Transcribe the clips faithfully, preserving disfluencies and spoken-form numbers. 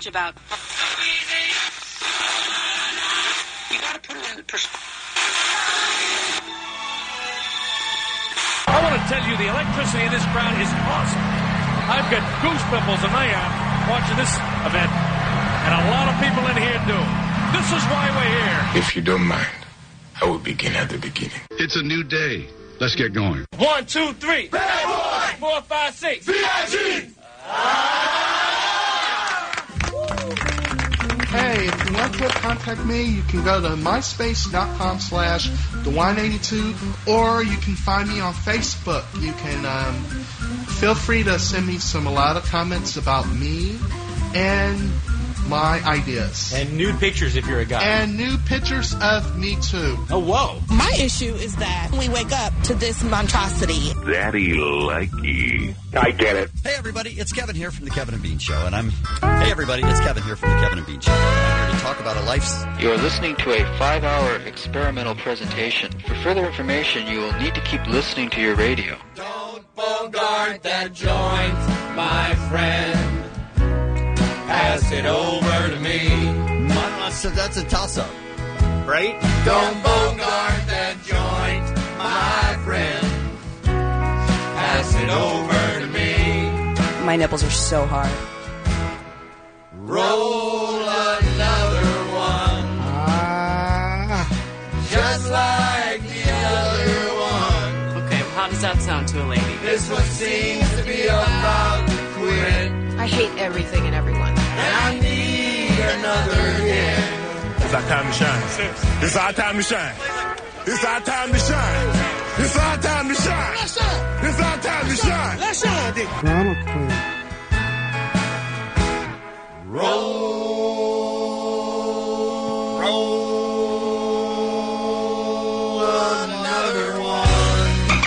much about... You gotta put it in perspective. I want to tell you, the electricity in this crowd is awesome. I've got goose pimples in my arm watching this event, and a lot of people in here do. This is why we're here. If you don't mind, I will begin at the beginning. It's a new day. Let's get going. One, two, three. Bad boy. Four, five, six. V I G. Hey, if you want to contact me, you can go to myspace.com slash DeWine82, or you can find me on Facebook. You can um, feel free to send me some a lot of comments about me and my ideas. And nude pictures if you're a guy. And nude pictures of me, too. Oh, whoa. My issue is that we wake up to this monstrosity. Daddy likey. I get it. Hey, everybody. It's Kevin here from the Kevin and Bean Show. And I'm... Hey, everybody. It's Kevin here from the Kevin and Bean Show. I'm here to talk about a life's... You are listening to a five-hour experimental presentation. For further information, you will need to keep listening to your radio. Don't bogart that joint, my friend. Pass it over to me. So that's a toss-up, right? Don't bogart that joint, my friend. Pass it over to me. My nipples are so hard. Roll another one. Ah. Just like the other one. Okay, well, how does that sound to a lady? This one seems to be about to quit. I hate everything and everyone. And I need another hit. It's our time to shine. It's our time to shine. It's our time to shine. It's our time to shine. Let's shine. It's our time to shine. Let's shine, Dick. Drama queen. Roll. Roll another one.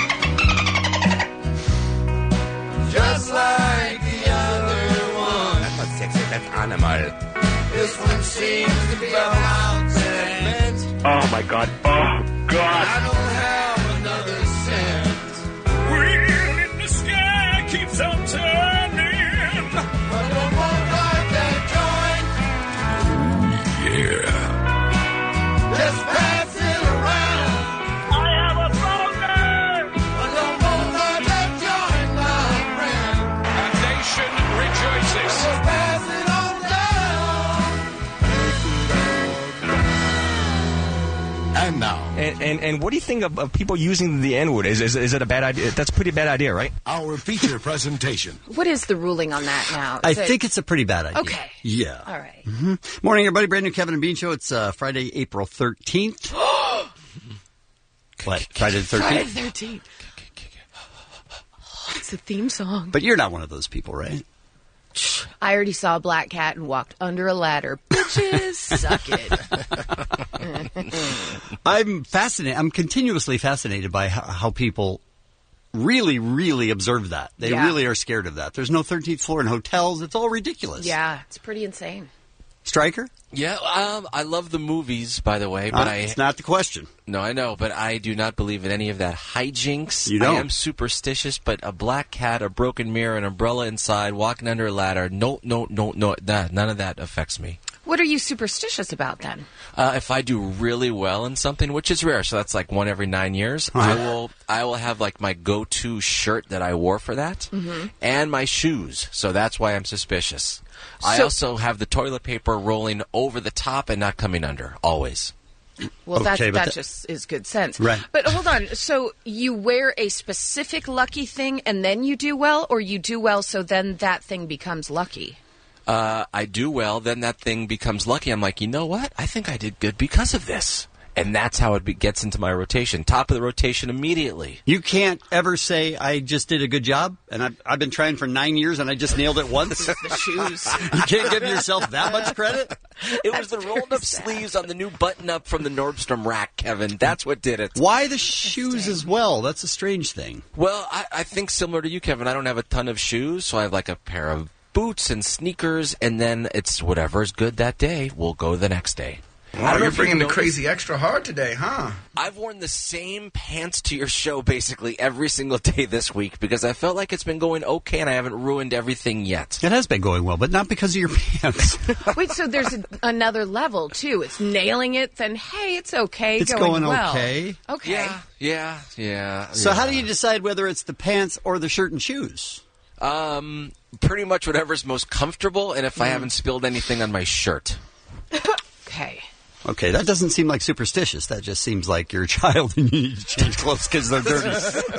Just like the other one. That's not sexy. That's animal. This one seems to be about cement. Oh, my God. Oh, God. I don't have another cent. Wheel in the sky keeps on turning. But don't bogart that joint. Yeah. Just pass it around. I have a boner. But don't bogart that joint, my friend. A nation rejoices. Just pass it on down. And now. And, and and what do you think of, of people using the N-word? Is, is is it a bad idea? That's a pretty bad idea, right? Our feature presentation. What is the ruling on that now? I Is it- think it's a pretty bad idea. Okay. Yeah. All right. Mm-hmm. Morning, everybody. Brand new Kevin and Bean Show. It's uh, Friday, April thirteenth. What? Friday the thirteenth? Friday the thirteenth. It's the theme song. But you're not one of those people, right? I already saw a black cat and walked under a ladder. Bitches, suck it. I'm fascinated. I'm continuously fascinated by how, how people really, really observe that. They Yeah. really are scared of that. There's no thirteenth floor in hotels. It's all ridiculous. Yeah, it's pretty insane. Stryker? Yeah, um, I love the movies, by the way, but Uh, I... it's not the question. No, I know, but I do not believe in any of that hijinks. You don't? I am superstitious, but a black cat, a broken mirror, an umbrella inside, walking under a ladder, no, no, no, no, nah, none of that affects me. What are you superstitious about then? Uh, if I do really well in something, which is rare, so that's like one every nine years, I will I will have like my go-to shirt that I wore for that, Mhm. and my shoes. So that's why I'm suspicious. I So- also have the toilet paper rolling over the top and not coming under, always. Well, that, Okay, but that that- just is good sense. Right. But hold on. So you wear a specific lucky thing and then you do well, or you do well so then that thing becomes lucky? Uh, I do well, then that thing becomes lucky. I'm like, you know what? I think I did good because of this. And that's how it be- gets into my rotation. Top of the rotation immediately. You can't ever say, I just did a good job, and I've, I've been trying for nine years, and I just nailed it once. The shoes. You can't give yourself that much credit? It was the rolled up sleeves on the new button up from the Nordstrom rack, Kevin. That's what did it. Why the shoes as well? That's a strange thing. Well, I, I think similar to you, Kevin. I don't have a ton of shoes, so I have like a pair of boots and sneakers, and then it's whatever's good that day. We'll go the next day. Wow, you're bringing the crazy extra hard today, huh? I've worn the same pants to your show basically every single day this week because I felt like it's been going okay and I haven't ruined everything yet. It has been going well, but not because of your pants. Wait, so there's a, another level, too. It's nailing it, then, hey, it's okay. It's going, going well. okay. Okay. Yeah, yeah, yeah. So yeah. how do you decide whether it's the pants or the shirt and shoes? Um, pretty much whatever's most comfortable and if mm. I haven't spilled anything on my shirt. Okay. Okay, that doesn't seem like superstitious. That just seems like you're a child and you need to change clothes because they're dirty.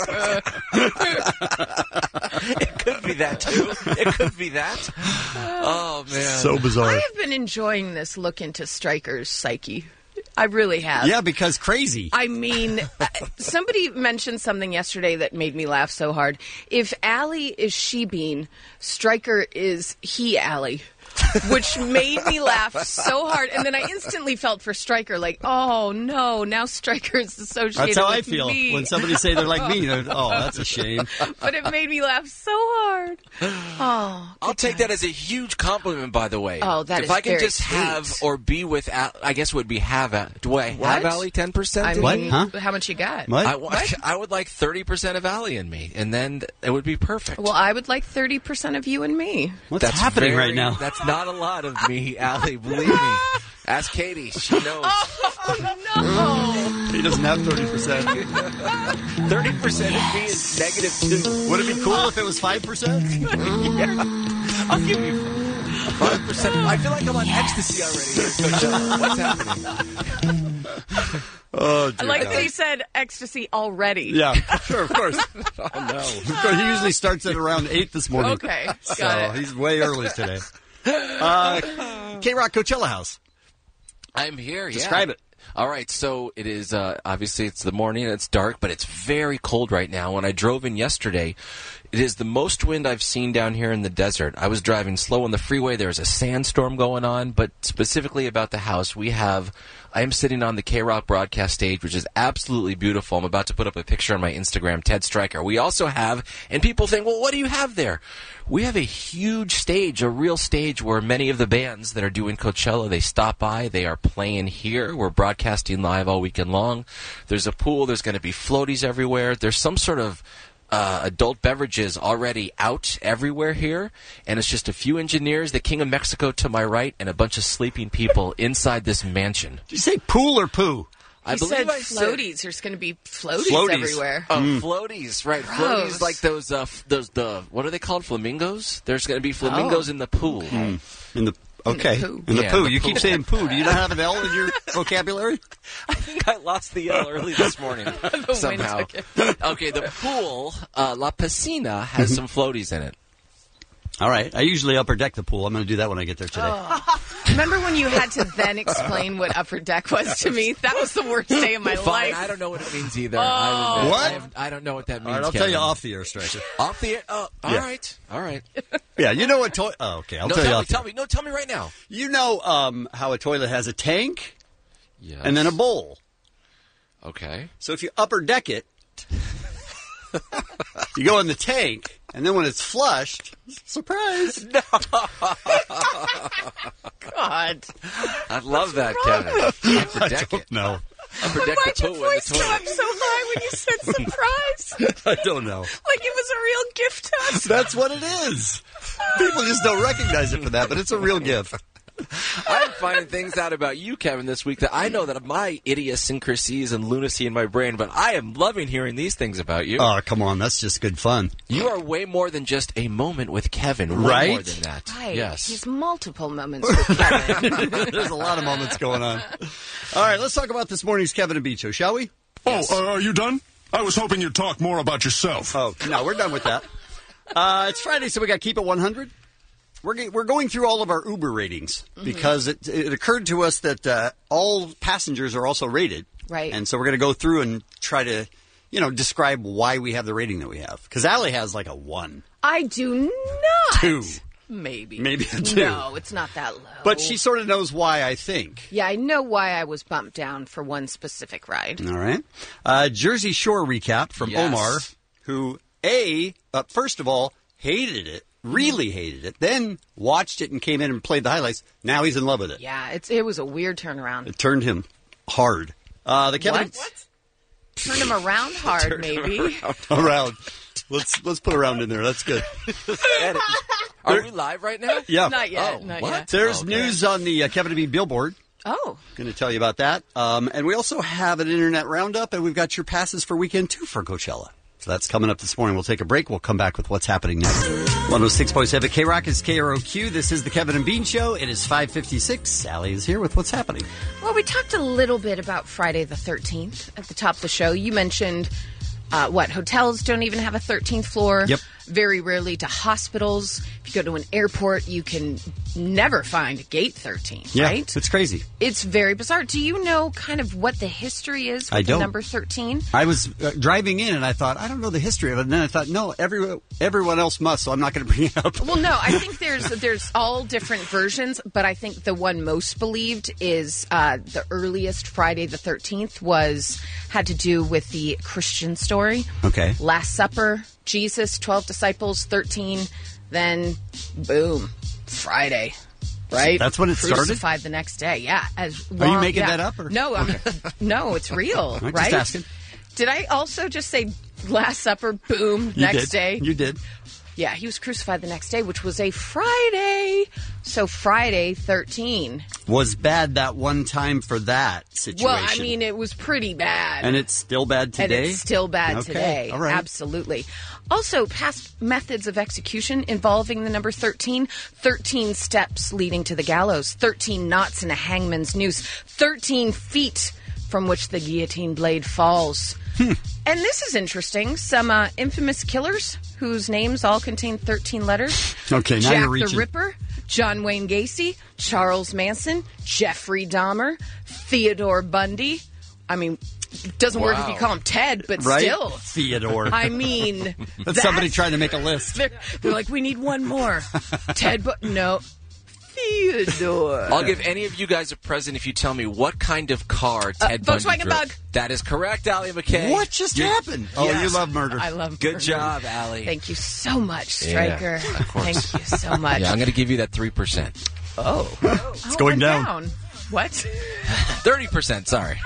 It could be that, too. It could be that. Oh, man. So bizarre. I have been enjoying this look into Stryker's psyche. I really have. Yeah, because crazy. I mean, somebody mentioned something yesterday that made me laugh so hard. If Allie is she-bean, Stryker is he-Allie. Which made me laugh so hard. And then I instantly felt for Stryker, like, oh, no, now Stryker is associated with me. That's how I feel. Me. When somebody say they're like me, they're, oh, that's a shame. But it made me laugh so hard. Oh, I'll take time. That as a huge compliment, by the way. Oh, that if is I can very just sweet. have or be with, I guess it would be have, do I have what? Allie ten percent? I mean, what? Huh? How much you got? What? I, what? I would like thirty percent of Allie in me, and then it would be perfect. Well, I would like thirty percent of you and me. What's that's happening very, right now? That's not a lot of me, Allie, believe me. Ask Katie. She knows. Oh, no. He doesn't have thirty percent. thirty percent of me is negative two. Would it be cool if it was five percent? Yeah. I'll give you five percent. I feel like I'm on ecstasy already. What's happening? Oh, I like that he said ecstasy already. Yeah, sure, of course. Oh, no. He usually starts at around eight this morning. Okay, got so it. He's way early today. Uh, K-Rock Coachella House. I'm here, Describe yeah. it. All right, so it is, uh, obviously it's the morning and it's dark, but it's very cold right now. When I drove in yesterday, it is the most wind I've seen down here in the desert. I was driving slow on the freeway. There's a sandstorm going on, but specifically about the house, we have, I am sitting on the K-Rock broadcast stage, which is absolutely beautiful. I'm about to put up a picture on my Instagram, Ted Stryker. We also have, and people think, well, what do you have there? We have a huge stage, a real stage where many of the bands that are doing Coachella, they stop by, they are playing here. We're broadcasting live all weekend long. There's a pool, there's going to be floaties everywhere. There's some sort of uh, adult beverages already out everywhere here, and it's just a few engineers, the King of Mexico to my right, and a bunch of sleeping people inside this mansion. Did you say pool or poo? He I said I floaties. Said, There's going to be floaties, floaties. everywhere. Oh, Mm. floaties, right. Gross. Floaties like those, uh, f- those, the, what are they called? Flamingos? There's going to be flamingos Oh. in the pool. Mm. In the Okay. In the poo. In the Yeah, poo. the You poo. keep saying poo. Do you not have an L in your vocabulary? I think I lost the L early this morning The somehow. wind took Okay, the pool, uh, La Piscina, has some floaties in it. All right. I usually upper deck the pool. I'm going to do that when I get there today. Oh. Remember when you had to then explain what upper deck was to me? That was the worst day of my Fine, life. I don't know what it means either. Oh. I would- What? I, have, I don't know what that means. All right, I'll Kevin. tell you off the air, Stryker. Off the air? Oh, all Yeah. right. All right. Yeah, you know what toilet... Oh, okay, I'll no, tell you tell me, off the tell me. No, tell me right now. You know um, how a toilet has a tank Yes. and then a bowl. Okay. So if you upper deck it, you go in the tank, and then when it's flushed, surprise. No. God. I love that, wrong Kevin. Upper I deck don't it. know. Upper But deck why'd the your poo in the voice go up toilet. so high when you said surprise? I don't know. Like it was a real gift to us? That's what it is. People just don't recognize it for that, but it's a real gift. I'm finding things out about you, Kevin, this week that I know that my idiosyncrasies and lunacy in my brain, but I am loving hearing these things about you. Oh, come on. That's just good fun. You are way more than just a moment with Kevin. Way Right? more than that. Right. Yes. He's multiple moments with Kevin. There's a lot of moments going on. All right, let's talk about this morning's Kevin and Beach show, shall we? Oh, uh, are you done? I was hoping you'd talk more about yourself. Oh, no, we're done with that. Uh, it's Friday, so we got Keep It one hundred. We're, g- we're going through all of our Uber ratings because it, it occurred to us that uh, all passengers are also rated. Right. And so we're going to go through and try to, you know, describe why we have the rating that we have. Because Allie has like a one. I do not. Two. Maybe. Maybe a two. No, it's not that low. But she sort of knows why, I think. Yeah, I know why I was bumped down for one specific ride. All right. Uh, Jersey Shore recap from Yes. Omar, who, A, uh, first of all, hated it really hated it. Then watched it and came in and played the highlights. Now he's in love with it. Yeah, it's it was a weird turnaround. It turned him hard. Uh, the Kevin What? what? Turned him around hard, maybe. around. Let's let's put around in there. That's good. Are we live right now? Yeah. Not yet. Oh, not what? yet. There's Okay. news on the uh, Kevin and Bean billboard. Oh. Going to tell you about that. Um, and we also have an internet roundup, and we've got your passes for weekend two for Coachella. So that's coming up this morning. We'll take a break. We'll come back with what's happening next. one oh six point seven K-Rock is K R O Q. This is the Kevin and Bean Show. It is five fifty-six. Sally is here with what's happening. Well, we talked a little bit about Friday the thirteenth at the top of the show. You mentioned, uh, what, hotels don't even have a thirteenth floor. Yep. Very rarely to hospitals. If you go to an airport, you can never find gate thirteen, Yeah, right? it's crazy. It's very bizarre. Do you know kind of what the history is with I the don't. number thirteen? I was uh, driving in, and I thought, I don't know the history of it. And then I thought, no, every, everyone else must, so I'm not going to bring it up. Well, no, I think there's there's all different versions, but I think the one most believed is uh, the earliest Friday the thirteenth was had to do with the Christian story. Okay. Last Supper, Jesus, twelve disciples, thirteen, then boom, Friday. Right? That's when it started? Crucified the next day, yeah. As Are you long- making yeah. that up, or- No, I'm, no, it's real, I'm right? just asking. Did I also just say Last Supper, boom, You next did. day? You did. Yeah, he was crucified the next day, which was a Friday. So Friday thirteen. Was bad that one time for that situation. Well, I mean, it was pretty bad. And it's still bad today? And it's still bad Okay, today. all right. Absolutely. Also, past methods of execution involving the number thirteen. thirteen steps leading to the gallows. thirteen knots in a hangman's noose. thirteen feet from which the guillotine blade falls. Hmm. And this is interesting. Some uh, infamous killers whose names all contain thirteen letters. Okay, now Jack you're reaching. the Ripper, John Wayne Gacy, Charles Manson, Jeffrey Dahmer, Theodore Bundy. I mean, it doesn't work if you Wow. call him Ted, but Right? still. Theodore. I mean, That's somebody trying to make a list. They're, they're like, we need one more. Ted, but no. Theodore. I'll give any of you guys a present if you tell me what kind of car Ted Bundy Volkswagen drove. Bug. That is correct, Allie McKay. What just You- happened? Oh, Yes. you love murder. I love Good murder. job, Allie. Thank you so much, Yeah, Stryker. of course. Thank you so much. Yeah, I'm going to give you that three percent. Oh. It's going Oh, down. What? thirty percent, sorry.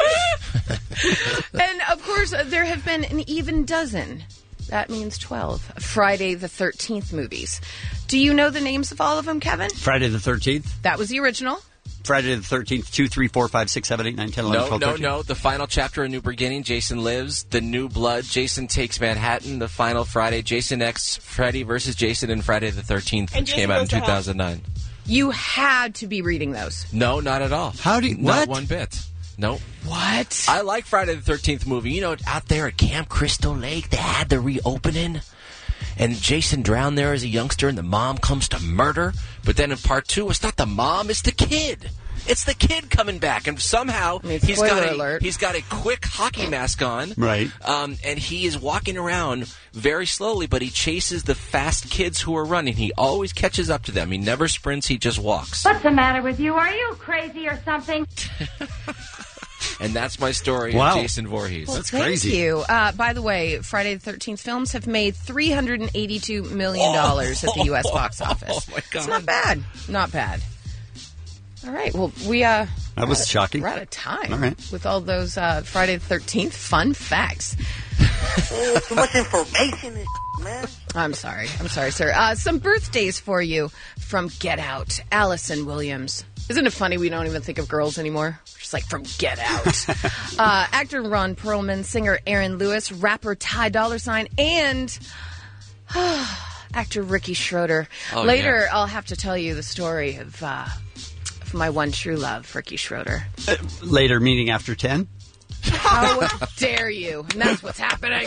And, of course, uh, there have been an even dozen. That means twelve. Friday the thirteenth movies. Do you know the names of all of them, Kevin? Friday the thirteenth. That was the original. Friday the thirteenth, two, three, four, five, six, seven, eight, nine, ten, eleven, No, twelve, no, thirteen. no. The final chapter, A New Beginning, Jason Lives. The New Blood, Jason Takes Manhattan. The Final Friday, Jason X, Freddy versus Jason, and Friday the thirteenth, And which Jason came out in Goes to two thousand nine. You had to be reading those. No, not at all. How do you... Not What? one bit. Nope. What? I like Friday the thirteenth movie. You know, out there at Camp Crystal Lake, they had the reopening. And Jason drowned there as a youngster, and the mom comes to murder. But then in part two, it's not the mom, it's the kid. It's the kid coming back, and somehow I mean, he's got spoiler a alert. he's got a quick hockey mask on, Right. Um, and he is walking around very slowly, but he chases the fast kids who are running. He always catches up to them. He never sprints; he just walks. What's the matter with you? Are you crazy or something? And that's my story Wow. of Jason Voorhees. Well, That's thank crazy. you. Uh, by the way, Friday the thirteenth films have made three hundred eighty-two million dollars at the U S box office. Oh, my God. It's not bad. Not bad. All right. Well, we uh, That was we're out of- shocking. We're out of time. All right. With all those uh, Friday the thirteenth fun facts. Too much information, man. I'm sorry. I'm sorry, sir. Uh, some birthdays for you from Get Out. Allison Williams. Isn't it funny we don't even think of girls anymore? We're just like, from Get Out. uh, actor Ron Perlman, singer Aaron Lewis, rapper Ty Dolla Sign, and actor Ricky Schroeder. Oh, Later, yeah. I'll have to tell you the story of, uh, of my one true love, Ricky Schroeder. Uh, later, meeting after ten. How dare you? And that's what's happening.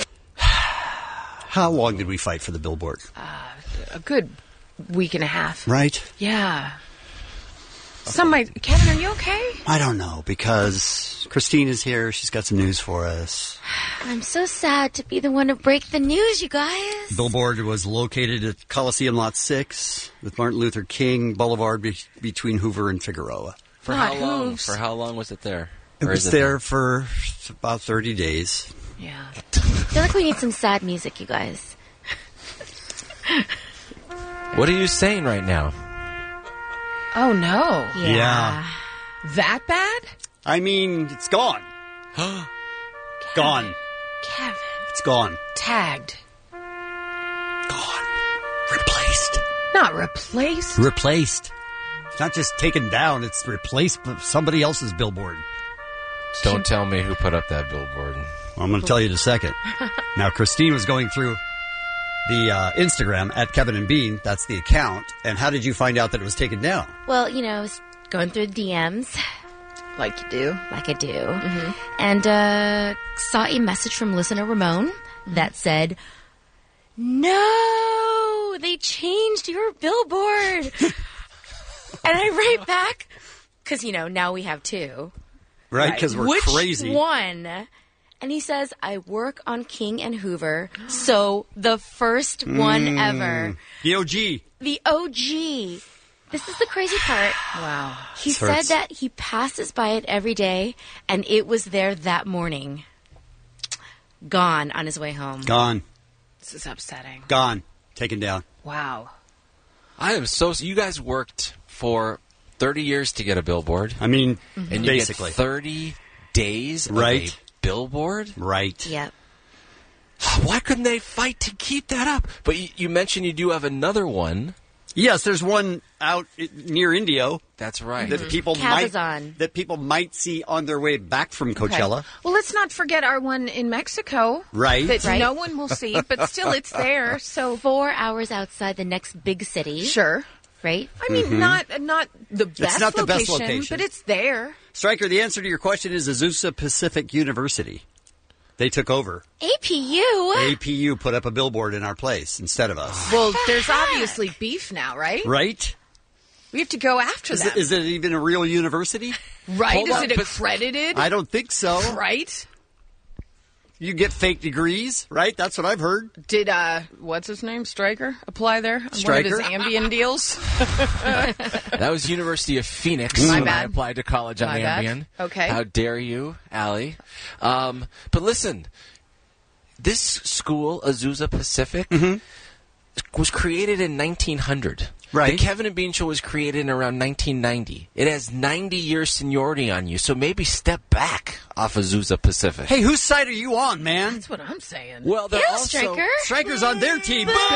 How long did we fight for the billboard? A good week and a half. Right? Yeah. Some might. Kevin, are you okay? I don't know, because Christine is here. She's got some news for us. I'm so sad to be the one to break the news, you guys. Billboard was located at Coliseum Lot six with Martin Luther King Boulevard be- between Hoover and Figueroa. For Not how long? hooves. For how long was it there? It Or was is there for about thirty days. Yeah. I feel like we need some sad music, you guys. What are you saying right now? Oh, no. Yeah. That bad? I mean, it's gone. Gone. Kevin. It's gone. Tagged. Gone. Replaced. Not replaced. Replaced. It's not just taken down, it's replaced with somebody else's billboard. Don't tell me who put up that billboard. Well, I'm going to tell you in a second. Now, Christine was going through the uh, Instagram at Kevin and Bean. That's the account. And how did you find out that it was taken down? Well, you know, I was going through the D Ms. Like you do. Like I do. Mm-hmm. And uh, saw a message from listener Ramon mm-hmm. that said, no, they changed your billboard. And I write back, because, you know, now we have two. Right, because we're Which crazy. Which one? And he says, I work on King and Hoover, so the first one Mm. ever. The O G. The O G. This is the crazy part. Wow. He This said hurts. that he passes by it every day, and it was there that morning. Gone on his way home. Gone. This is upsetting. Gone. Taken down. Wow. I am so. You guys worked for thirty years to get a billboard. I mean, and you basically. get thirty days Right. of a billboard? Right. Yep. Why couldn't they fight to keep that up? But you, you mentioned you do have another one. Yes, there's one out i- near Indio. That's right. That people Cabazon. might that people might see on their way back from Coachella. Okay. Well, let's not forget our one in Mexico. Right. That Right. no one will see, but still it's there. So Four hours outside the next big city. Sure. Right? I mean, Mhm. not not the best not the location, best location. but it's there. Stryker, the answer to your question is Azusa Pacific University. They took over. A P U? A P U put up a billboard in our place instead of us. Well, there's obviously beef now, right? Right? We have to go after Is them. it, is it even a real university? right? Hold Is on, it but- accredited? I don't think so. Right? You get fake degrees, right? That's what I've heard. Did, uh, what's his name, Stryker, apply there? on Stryker? One of his Ambien deals? That was University of Phoenix My when bad. I applied to college on My bad. Ambien. Okay. How dare you, Allie? Um, but listen, this school, Azusa Pacific, was created in nineteen hundred. Right. The Kevin and Bean Show was created in around nineteen ninety. It has ninety years seniority on you, so maybe step back off Azusa Pacific. Hey, whose side are you on, man? That's what I'm saying. Well, they're Yeah, also... Stryker. Stryker's on their team. It's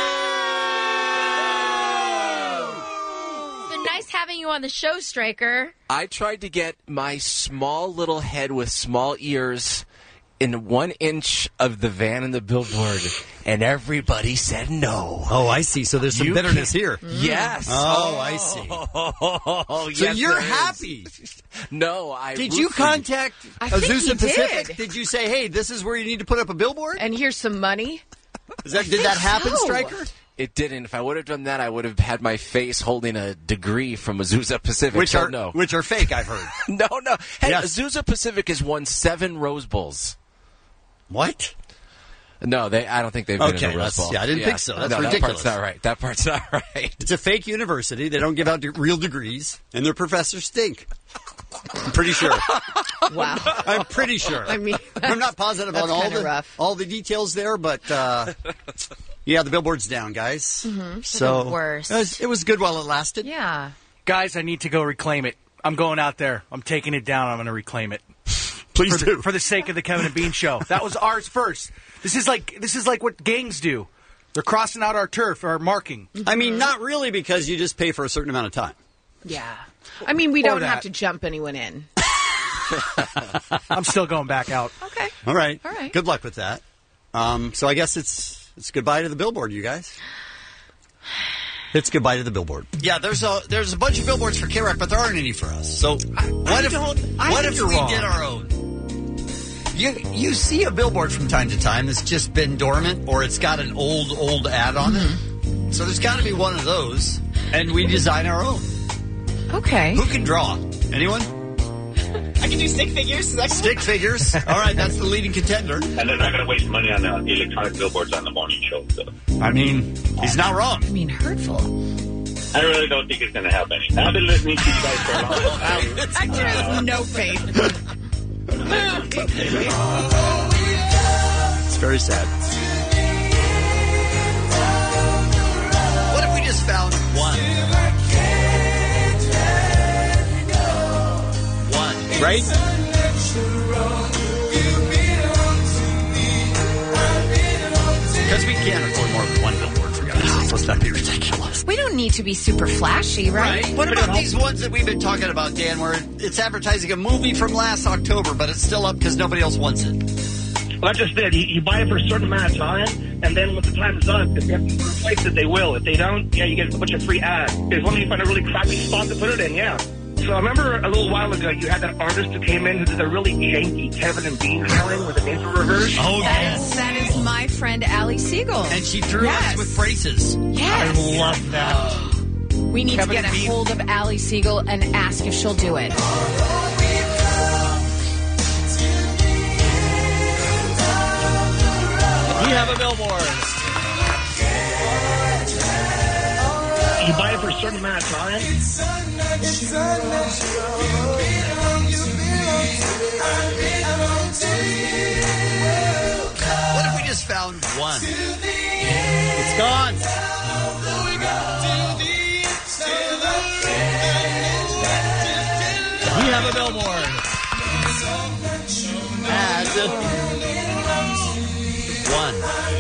been nice having you on the show, Stryker. I tried to get my small little head with small ears in one inch of the van and the billboard, and everybody said no. Oh, I see. So there's some You bitterness can't- here. Yes. Oh, I see. Oh, So yes, you're there is. happy. No, I. Did root you for you. contact I think Azusa he Pacific? did. Did you say, hey, this is where you need to put up a billboard? And here's some money. Is that, did that happen, so. Stryker? It didn't. If I would have done that, I would have had my face holding a degree from Azusa Pacific. Which so are no, which are fake, I've heard. no, no. Hey, Yes. Azusa Pacific has won seven Rose Bowls. What? No, they. I don't think they've been Okay, in a Rose that's- Bowl. yeah, I didn't think so. That's no, ridiculous. That part's not right. That part's not right. It's a fake university. They don't give out de- real degrees, and their professors stink. I'm pretty sure. Wow. I'm pretty sure. I mean, I'm not positive that's on all kinda the rough. all the details there, but uh, yeah, the billboard's down, guys. Mm-hmm. So the worst. It, was, it was good while it lasted. Yeah. Guys, I need to go reclaim it. I'm going out there. I'm taking it down. I'm going to reclaim it. Please for do. The, for the sake of the Kevin and Bean Show. That was ours first. This is like this is like what gangs do. They're crossing out our turf, our marking. I mean, not really, because you just pay for a certain amount of time. Yeah. I mean, we Or don't that. have to jump anyone in. I'm still going back out. Okay. All right. All right. Good luck with that. Um, so I guess it's it's goodbye to the billboard, you guys. It's goodbye to the billboard. Yeah, there's a there's a bunch of billboards for K-Rock, but there aren't any for us. So what if don't- I what think if you're we wrong. did our own? You you see a billboard from time to time that's just been dormant, or it's got an old old ad on it. So there's got to be one of those, and we design our own. Okay. Who can draw? Anyone? I can do stick figures. Stick figures. All right, that's the leading contender. And they're not going to waste money on uh, the electronic billboards on the morning show. So. I mean, he's not wrong. I mean, hurtful. I really don't think it's going to help any. I've been listening to you guys for a long time. Hector has no faith. It's very sad. What if we just One. One. Right? Because we can't afford more than one billboard, for God's sake. Let's not be ridiculous. We don't need to be super flashy, right? What about these ones that we've been talking about, Dan, where it's advertising a movie from last October, but it's still up because nobody else wants it? Well, that's just it. You, you buy it for a certain amount of time, and then when the time is up, if they have to replace it, they will. If they don't, yeah, you get a bunch of free ads. As long as you find a really crappy spot to put it in, yeah. So I remember a little while ago, you had that artist who came in who did a really janky Kevin and Bean drawing with an intro reverse. Oh, yes. That is my friend Allie Siegel. And she drew yes. us with braces. Yes. I love that. We need Kevin to get and a Bean. hold of Allie Siegel and ask if she'll do it. We have a billboard. You buy it for a certain amount of time. What if we just found one? It's gone. We have a billboard. And one.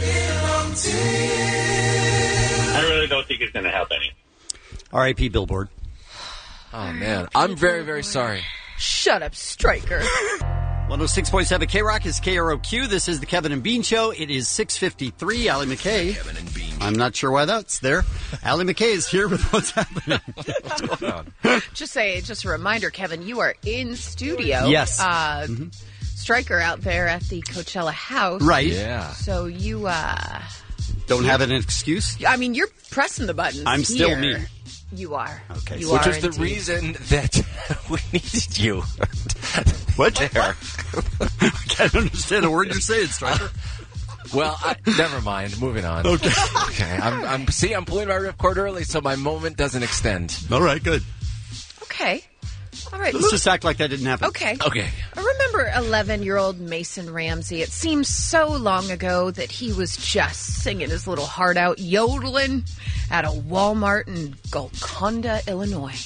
I really don't think it's going to help any. R I P billboard. Oh, man. I'm very, very sorry. Shut up, Stryker. one oh six point seven K-Rock is K R O Q. This is the Kevin and Bean Show. It is six fifty-three. Allie McKay. Kevin and Bean. I'm not sure why that's there. Allie McKay is here with what's happening. What's going on? Just say, just a reminder, Kevin, you are in studio. Yes. Uh, mm-hmm. Stryker out there at the Coachella house. Right. Yeah. So you, uh... Don't have an excuse? I mean, you're pressing the buttons. I'm still here. me. You are. Okay. You So Which are is the indeed. reason that we needed you. What? There. I can't understand a word you're saying, Stryker. Well, I, never mind. Moving on. Okay. Okay. I'm, I'm. See, I'm pulling my ripcord early, so my moment doesn't extend. All right, good. Okay. All right. Let's just act like that didn't happen. Okay. Okay. I remember eleven-year-old Mason Ramsey. It seems so long ago that he was just singing his little heart out, yodeling at a Walmart in Golconda, Illinois.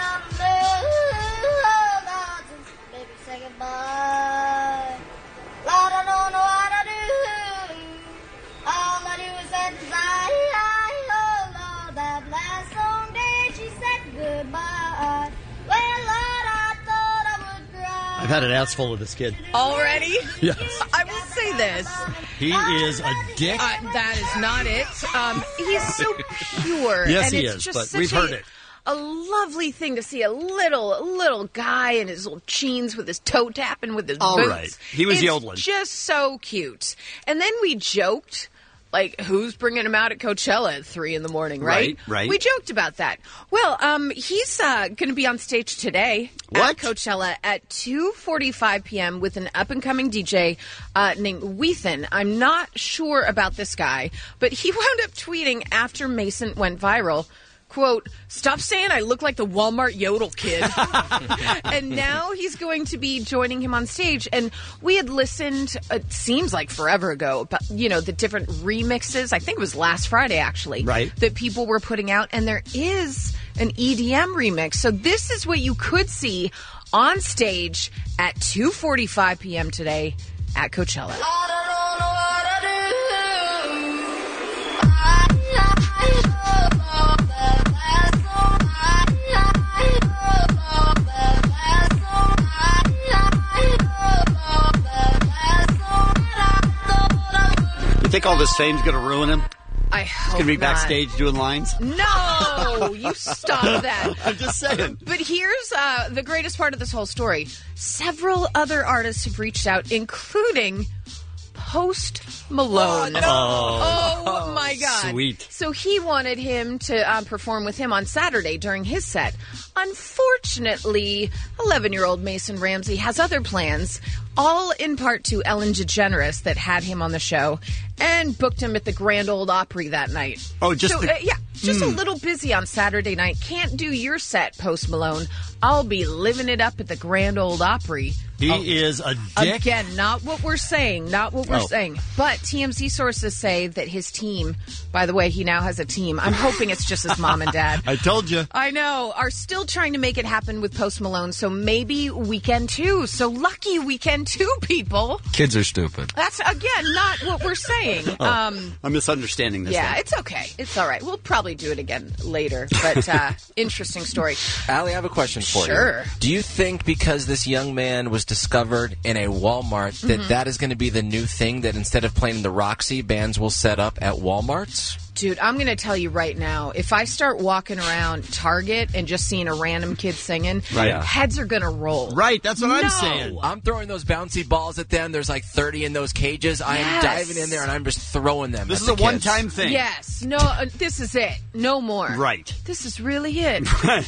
I've had an ass full of this kid. Already? Yes. I will say this. He is a dick. Uh, that is not it. Um, he's so pure. Yes, and he it's is, just but such we've a, heard it. A lovely thing to see a little little guy in his little jeans with his toe tapping with his All boots. right. He was it's yodeling. Just so cute. And then we joked. Like, who's bringing him out at Coachella at three in the morning, right? Right, right. We joked about that. Well, um, he's uh, going to be on stage today What? at Coachella at two forty-five p.m. with an up-and-coming D J uh, named Weethan. I'm not sure about this guy, but he wound up tweeting after Mason went viral, quote, "Stop saying I look like the Walmart yodel kid." And now he's going to be joining him on stage. And we had listened, it seems like forever ago, but you know, the different remixes. I think it was last Friday, actually, right, that people were putting out. And there is an E D M remix. So this is what you could see on stage at two forty-five p.m. today at Coachella. You think all this fame's going to ruin him? I hope He's going to be not. backstage doing lines? No, you stop that. I'm just saying. But here's uh, the greatest part of this whole story. Several other artists have reached out, including Post Malone. Oh, no. Oh, my God. Sweet. So he wanted him to um, perform with him on Saturday during his set. Unfortunately, eleven-year-old Mason Ramsey has other plans, all in part to Ellen DeGeneres that had him on the show and booked him at the Grand Ole Opry that night. Oh, just so, the- uh, yeah, just Mm. a little busy on Saturday night. Can't do your set, Post Malone. I'll be living it up at the Grand Ole Opry He Oh. is a dick. Again, not what we're saying, not what we're Oh. saying. But T M Z sources say that his team, by the way, he now has a team. I'm hoping it's just his mom and dad. I told you. I know, are still trying to make it happen with Post Malone, so maybe Weekend two. So lucky Weekend two, people. Kids are stupid. That's, again, not what we're saying. Oh, um, I'm misunderstanding this. yeah, then. it's okay. It's all right. We'll probably do it again later. But uh, interesting story. Allie, I have a question for Sure. you. Do you think because this young man was discovered in a Walmart that Mhm. that is going to be the new thing, that instead of playing the Roxy, bands will set up at Walmarts? Dude, I'm going to tell you right now, if I start walking around Target and just seeing a random kid singing, Right. heads are going to roll. Right, that's what No. I'm saying. I'm throwing those bouncy balls at them. There's like thirty in those cages. I am Yes. diving in there and I'm just throwing them. This at is the a kids. one-time thing. Yes. No, uh, this is it. No more. Right. This is really it.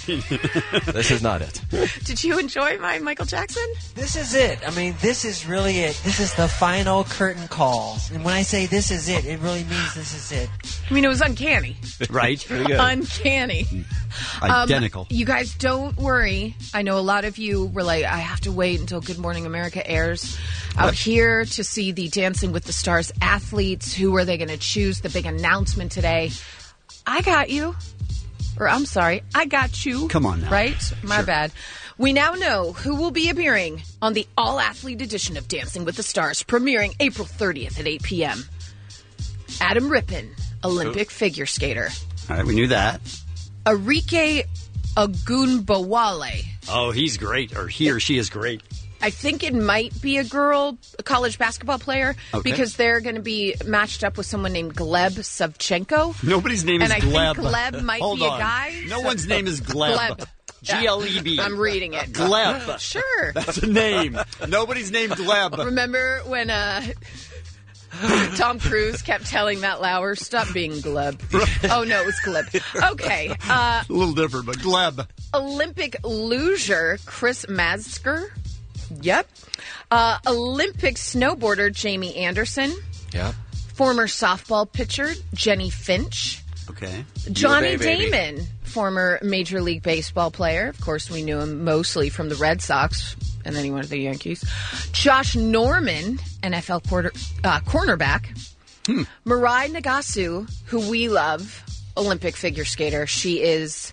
This is not it. Did you enjoy my Michael Jackson? This is it. I mean, this is really it. This is the final curtain call. And when I say this is it, it really means this is it. I mean, it was uncanny. Right. Uncanny. Um, Identical. you guys, don't worry. I know a lot of you were like, I have to wait until Good Morning America airs. Out What? here to see the Dancing with the Stars athletes. Who are they going to choose? The big announcement today. I got you. Or I'm sorry, I got you. Come on now. Right? My Sure. bad. We now know who will be appearing on the all-athlete edition of Dancing with the Stars, premiering April thirtieth at eight p.m. Adam Rippon, Olympic figure skater. All right, we knew that. Arike Ogunbowale. Oh, he's great, or he or she is great. I think it might be a girl, a college basketball player, Okay. because they're going to be matched up with someone named Gleb Savchenko. Nobody's name and is I Gleb. think Gleb might Hold be on. a guy. No one's name is Gleb. Gleb. G L E B. I'm reading it. Gleb. Sure. That's a name. Nobody's named Gleb. Remember when uh, Tom Cruise kept telling Matt Lauer, stop being Gleb? Oh, no, it was Gleb. Okay. Uh, A little different, but Gleb. Olympic luger Chris Mazsker. Yep. Uh, Olympic snowboarder Jamie Anderson. Yeah. Former softball pitcher Jenny Finch. Okay. Johnny U of A, baby. Damon, former Major League Baseball player. Of course, we knew him mostly from the Red Sox, and then he went to the Yankees. Josh Norman, N F L quarter, uh, cornerback. Hmm. Mirai Nagasu, who we love, Olympic figure skater. She is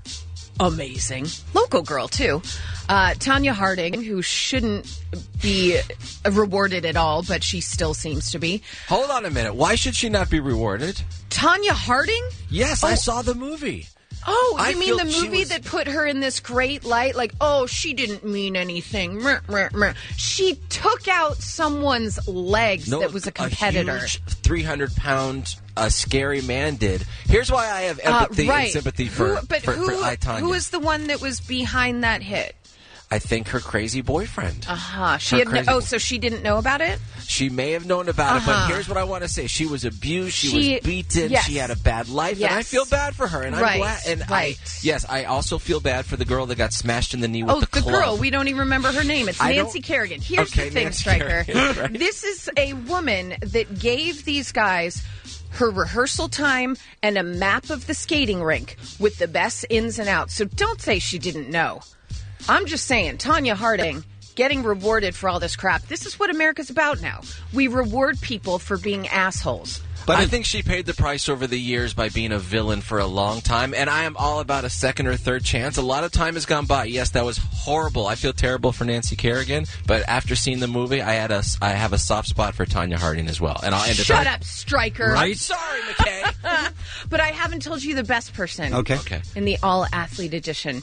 amazing. Local girl, too. Uh, Tanya Harding, who shouldn't be rewarded at all, but she still seems to be. Hold on a minute. Why should she not be rewarded? Tanya Harding? Yes, I saw the movie. Oh, I you mean feel the she movie was- that put her in this great light? Like, oh, she didn't mean anything. Meh, meh, meh. She took out someone's legs that was a competitor. huge three hundred pound, uh, scary man did. Here's why I have Uh, empathy right. and sympathy for, who, but for, who, for I, Tanya. who was the one that was behind that hit? I think her crazy boyfriend. Uh huh. She Her had no, crazy oh, boy- so she didn't know about it? She may have known about it, but Uh-huh. here's what I want to say: she was abused, she, She- was beaten, yes. she had a bad life, and I Yes. feel bad for her. And Right, I'm glad. And right. I, yes, I also feel bad for the girl that got smashed in the knee with Oh, the the, club. girl. We don't even remember her name. It's I Nancy don't- Kerrigan. Here's Okay, the thing, Nancy Stryker. Kerrigan, right. This is a woman that gave these guys her rehearsal time and a map of the skating rink with the best ins and outs. So don't say she didn't know. I'm just saying, Tanya Harding getting rewarded for all this crap. This is what America's about now. We reward people for being assholes. But I think she paid the price over the years by being a villain for a long time, and I am all about a second or third chance. A lot of time has gone by. Yes, that was horrible. I feel terrible for Nancy Kerrigan, but after seeing the movie, I had a, I have a soft spot for Tanya Harding as well. And I'll end it Shut there. up, Stryker. Right? I'm sorry, McKay. But I haven't told you the best person. Okay. Okay. In the all-athlete edition.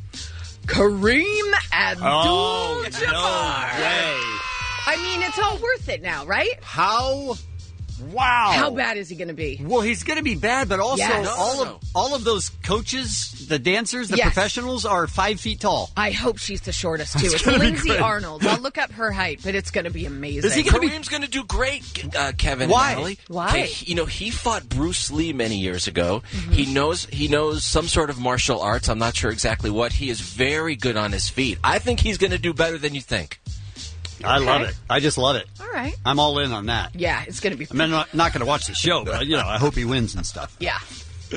Kareem Abdul-Jabbar. Oh, no way. I mean, it's all worth it now, right? How? Wow. How bad is he going to be? Well, he's going to be bad, but also Yes. all No, no, of all of those coaches, the dancers, the Yes. professionals are five feet tall. I hope she's the shortest, too. That's It's gonna be Lindsay great. Arnold. I'll look up her height, but it's going to be amazing. Is he gonna be- Kareem's going to do great, uh, Kevin. Why? And Allie. Why? Okay, he- you know, he fought Bruce Lee many years ago. He knows he knows some sort of martial arts. I'm not sure exactly what. He is very good on his feet. I think he's going to do better than you think. I love Okay. it. I just love it. All right. I'm all in on that. Yeah, it's going to be... I mean, I'm not, not going to watch the show, but you know, I hope he wins and stuff. Yeah.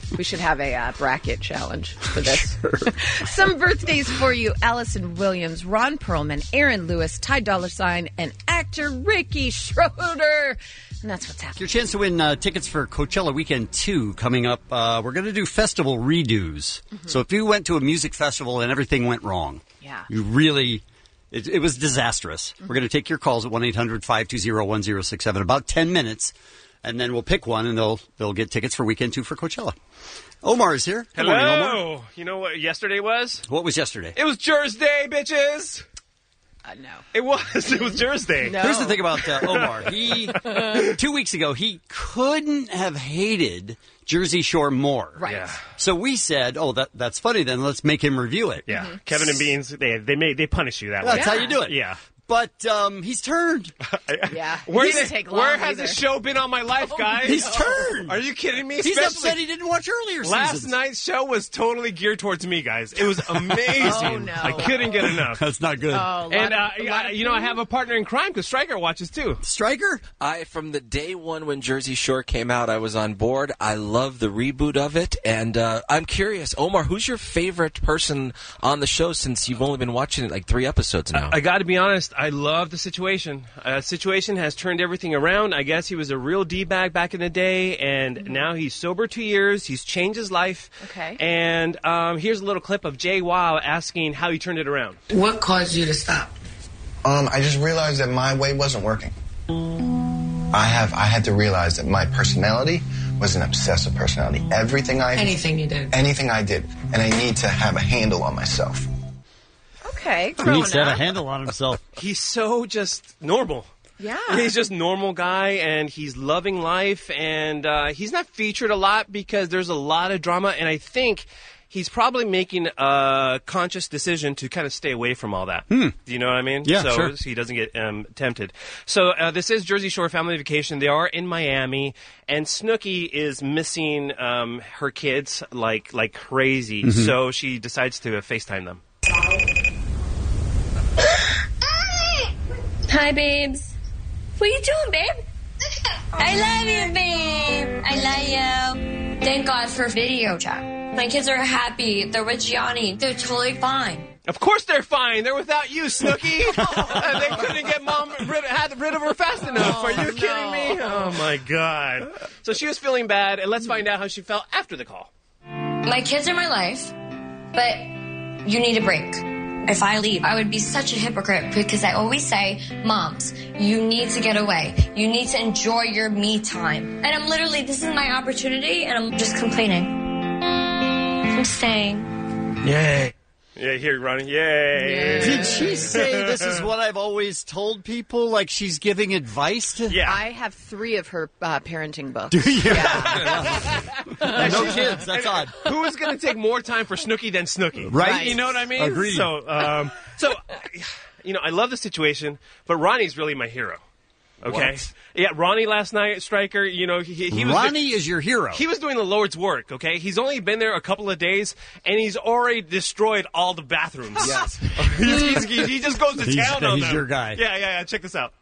We should have a uh, bracket challenge for this. Sure. Some birthdays for you. Allison Williams, Ron Perlman, Aaron Lewis, Ty Dolla $ign, and actor Ricky Schroeder. And that's what's happening. Your chance to win uh, tickets for Coachella Weekend two coming up. Uh, we're going to do festival redos. Mm-hmm. So if you went to a music festival and everything went wrong, yeah, you really, it, it was disastrous. Mm-hmm. We're going to take your calls at one eight hundred five two zero one zero six seven. About ten minutes, and then we'll pick one, and they'll they'll get tickets for Weekend two for Coachella. Omar is here. Good Hello. morning, Omar. You know what yesterday was? What was yesterday? It was Jersey Day, bitches. Uh, no. It was. It was Jersey Day. No. Here's the thing about uh, Omar. He two weeks ago he couldn't have hated Jersey Shore more. Right. Yeah. So we said, "Oh, that that's funny. Then let's make him review it." Yeah. Mm-hmm. Kevin and Beans, they they made they punish you that That's way. how you do it. Yeah. But um, he's turned. Yeah. Where, He didn't the- take long where has either. the show been all my life, guys? He's turned. Are you kidding me? He's Especially- upset he didn't watch earlier Last seasons. night's show was totally geared towards me, guys. It was amazing. Oh, no. I couldn't get enough. That's not good. Oh, a lot And, of- uh, a lot of you know, I have a partner in crime because Stryker watches too. Stryker? I from the day one when Jersey Shore came out, I was on board. I love the reboot of it, and uh, I'm curious, Omar, who's your favorite person on the show since you've only been watching it like three episodes now? I, I got to be honest, I love the situation. Uh, situation has turned everything around. I guess he was a real D-bag back in the day, and mm-hmm. now he's sober two years. He's changed his life. Okay. And um, here's a little clip of Jay Wow asking how he turned it around. What caused you to stop? Um, I just realized that my way wasn't working. I have I had to realize that my personality was an obsessive personality. Everything I Anything you did. anything I did, and I need to have a handle on myself. Okay. He needs to have a handle on himself. He's so just normal. Yeah. He's just normal guy, and he's loving life, and uh, he's not featured a lot because there's a lot of drama, and I think he's probably making a conscious decision to kind of stay away from all that. Hmm. Do you know what I mean? Yeah, so sure. he doesn't get um, tempted. So uh, this is Jersey Shore Family Vacation. They are in Miami, and Snooki is missing um, her kids like like crazy, Mm-hmm. so she decides to uh, FaceTime them. Hi, babes. What are you doing, babe? I love you, babe. I love you. Thank God for video chat. My kids are happy. They're with Gianni. They're totally fine. Of course they're fine. They're without you, Snooki. uh, they couldn't get mom rid, had rid of her fast enough. Oh, Are you no. kidding me? Oh, my God. So she was feeling bad, and let's find out how she felt after the call. My kids are my life, but you need a break. If I leave, I would be such a hypocrite because I always say, moms, you need to get away. You need to enjoy your me time. And I'm literally, this is my opportunity, and I'm just complaining. I'm staying. Yay. Yeah, here, Ronnie. Yay. Did she say this is what I've always told people? Like she's giving advice to? Yeah. I have three of her uh, parenting books. Do you? Yeah. No kids. That's odd. Who is going to take more time for Snooki than Snooki? Right. You know what I mean? Agreed. So, um, so, you know, I love the situation, but Ronnie's really my hero. Okay. What? Yeah, Ronnie last night, Stryker, you know, he, he was. Ronnie is your hero. He was doing the Lord's work, okay? He's only been there a couple of days, and he's already destroyed all the bathrooms. Yes. he's, he's, he, he just goes to He's- town on he's them. your guy. Yeah, yeah, yeah. Check this out.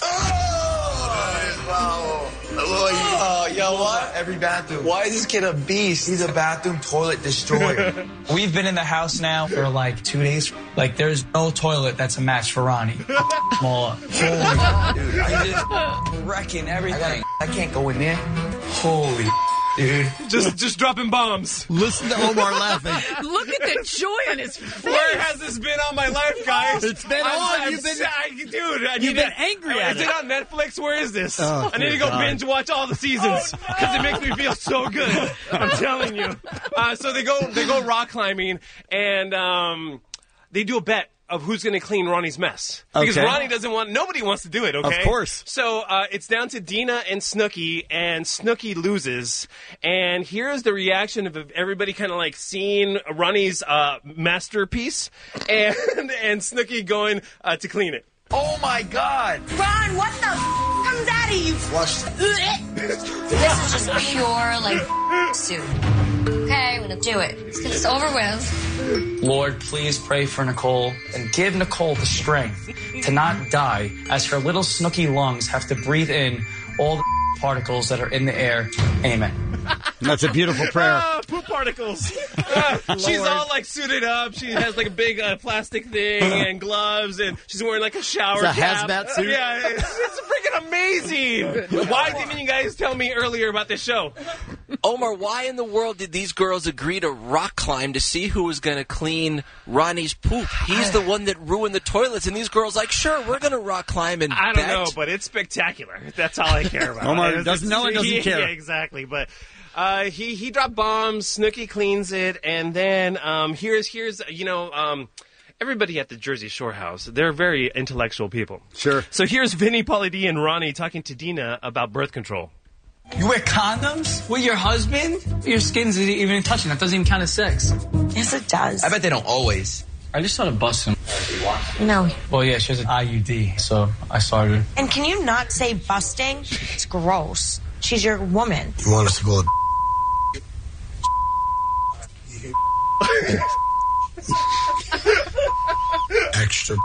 Oh, yo, what? Every bathroom. Why is this kid a beast? He's a bathroom toilet destroyer. We've been in the house now for like two days. Like, there's no toilet that's a match for Ronnie. Mola. Dude, I just wrecking everything. I, gotta, I can't go in there. Holy dude. Just just dropping bombs. Listen to Omar laughing. Look at the joy on his face. Where has this been on my life, guys? It's been I'm, on. I'm You've been- sad. Dude, I You've need been to- angry uh, at Is it. it on Netflix? Where is this? Oh, I need to dear go God. binge watch all the seasons because it makes me feel so good. I'm telling you. Uh, so they go they go rock climbing, and um, they do a bet of who's going to clean Ronnie's mess. Because Okay. Ronnie doesn't want, nobody wants to do it, okay? Of course. So uh, it's down to Dina and Snooki, and Snooki loses. And here's the reaction of everybody kind of like seeing Ronnie's uh, masterpiece, and, and Snooki going uh, to clean it. Oh my God. Ron, what the f- comes out of you? Flush. This is just pure, like, soup. Okay, I'm gonna do it. Let's get this over with. Lord, please pray for Nicole and give Nicole the strength to not die as her little snooky lungs have to breathe in all the particles that are in the air. Amen. That's a beautiful prayer. Oh, poop particles. Uh, she's all like suited up. She has like a big uh, plastic thing and gloves, and she's wearing like a shower It's a cap. hazmat suit? Yeah, it's, it's freaking amazing. Why didn't you guys tell me earlier about this show? Omar, why in the world did these girls agree to rock climb to see who was going to clean Ronnie's poop? He's the one that ruined the toilets, and these girls like, sure, we're going to rock climb and I don't bet. know, but it's spectacular. That's all I care about. Omar It's- doesn't know and doesn't yeah, care. Yeah, exactly. But uh, he he dropped bombs. Snooki cleans it, and then um, here's here's you know. Um, Everybody at the Jersey Shore house, they're very intellectual people. Sure. So here's Vinny, Pauly D, and Ronnie talking to Dina about birth control. You wear condoms with your husband? Your skin's even touching. That doesn't even count as sex. Yes, it does. I bet they don't always. I just started busting. No. Well, yeah, she has an I U D, so I started. And can you not say busting? It's gross. She's your woman. You want us to go? Extra.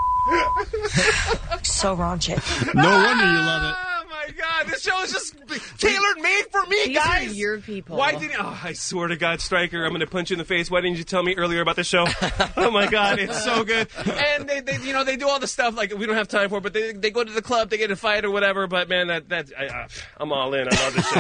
So raunchy. No wonder you love it. Oh my God, this show is just tailor made for me, These guys. are your people. Why didn't? Oh, I swear to God, Stryker, I'm going to punch you in the face. Why didn't you tell me earlier about the show? Oh my God, it's so good. And they, they, you know, they do all the stuff like we don't have time for, it, but they, they go to the club, they get in a fight or whatever. But man, that that I, uh, I'm all in. I love this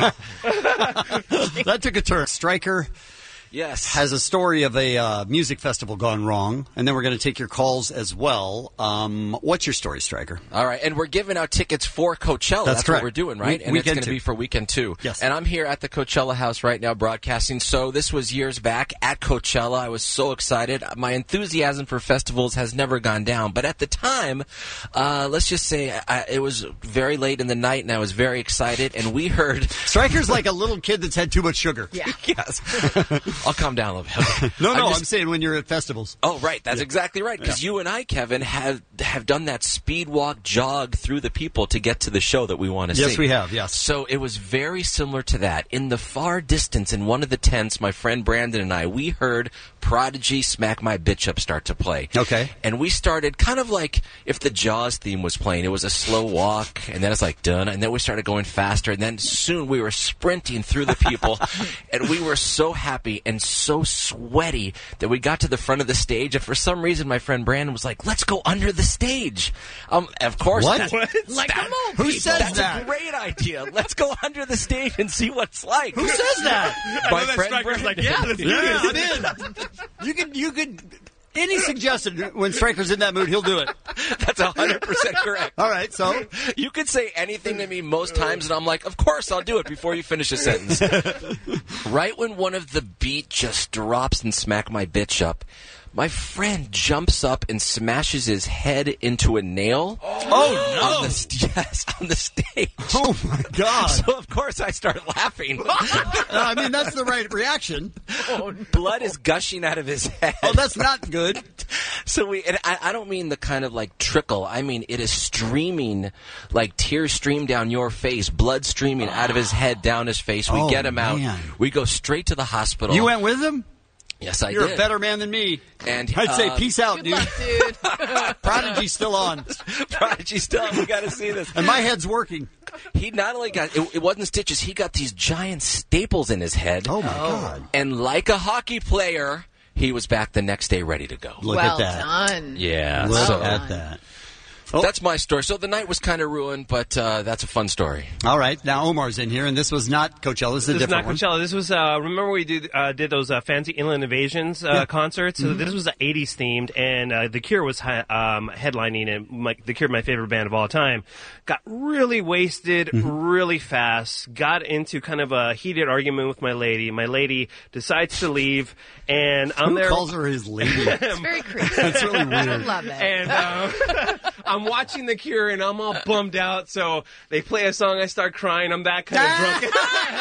show. That took a turn. Stryker. Yes. Has a story of a uh, music festival gone wrong, and then we're going to take your calls as well. Um, what's your story, Stryker? All right, and we're giving out tickets for Coachella. That's That's correct. what we're doing, right? We- and it's weekend going to two. be for weekend two. Yes. And I'm here at the Coachella house right now broadcasting. So this was years back at Coachella. I was so excited. My enthusiasm for festivals has never gone down. But at the time, uh, let's just say I, it was very late in the night, and I was very excited. And we heard... Stryker's like a little kid that's had too much sugar. Yeah. Yes. I'll calm down a little bit. No, no, I'm, just- saying when you're at festivals. Oh, right. That's Yeah. exactly right. Because you and I, Kevin, have have done that speed walk jog through the people to get to the show that we want to see. Yes, we have, yes. So it was very similar to that. In the far distance, in one of the tents, my friend Brandon and I, we heard Prodigy Smack My Bitch Up start to play. Okay. And we started kind of like if the Jaws theme was playing. It was a slow walk, and then it's like done, and then we started going faster, and then soon we were sprinting through the people, and we were so happy and so sweaty that we got to the front of the stage, and for some reason my friend Brandon was like, let's go under the stage. Um, of course. What? That, Like that- a mole Who people. says That's that? a great idea. Let's go under the stage and see what it's like. Who says that? I My know that friend Stryker's like, Brandon. yeah, let's do Yeah, this. I'm in. You could, you could. Any suggestion when Stryker's in that mood, he'll do it. That's one hundred percent correct. All right, so You could say anything to me most times, and I'm like, of course, I'll do it before you finish a sentence. Right when one of the beat just drops and smack my bitch up, my friend jumps up and smashes his head into a nail. Oh, no. On the, st- yes, on the stage. Oh my God! So of course I start laughing. I mean, that's the right reaction. Blood is gushing out of his head. Oh, that's not good. So we, and I, I don't mean the kind of like trickle. I mean it is streaming, like tears stream down your face, blood streaming out of his head down his face. We Oh, get him out. man. We go straight to the hospital. You went with him? Yes, I You're did. a better man than me. And I'd say uh, peace out, dude. Dude. Prodigy's still on, Prodigy still. We got to see this. and my head's working. He not only got it, it wasn't stitches. He got these giant staples in his head. Oh my God! And like a hockey player, he was back the next day, ready to go. Look well at that. done. Yeah. Look so at that. that's my story. So the night was kind of ruined, but uh, that's a fun story. All right, now Omar's in here, and this was not Coachella. This is a This is different not Coachella. This was uh, remember we did uh, did those uh, fancy Inland Invasions uh, Yeah. concerts. So Mhm. this was uh, eighties themed, and uh, The Cure was hi- um, headlining, and my, The Cure, my favorite band of all time. Got really wasted really fast. Got into kind of a heated argument with my lady. My lady decides to leave, and I'm Who there. calls her his lady? It's very creepy. That's really weird. I love it. And um, I'm watching The Cure, and I'm all bummed out. So they play a song, I start crying. I'm that kind of drunk.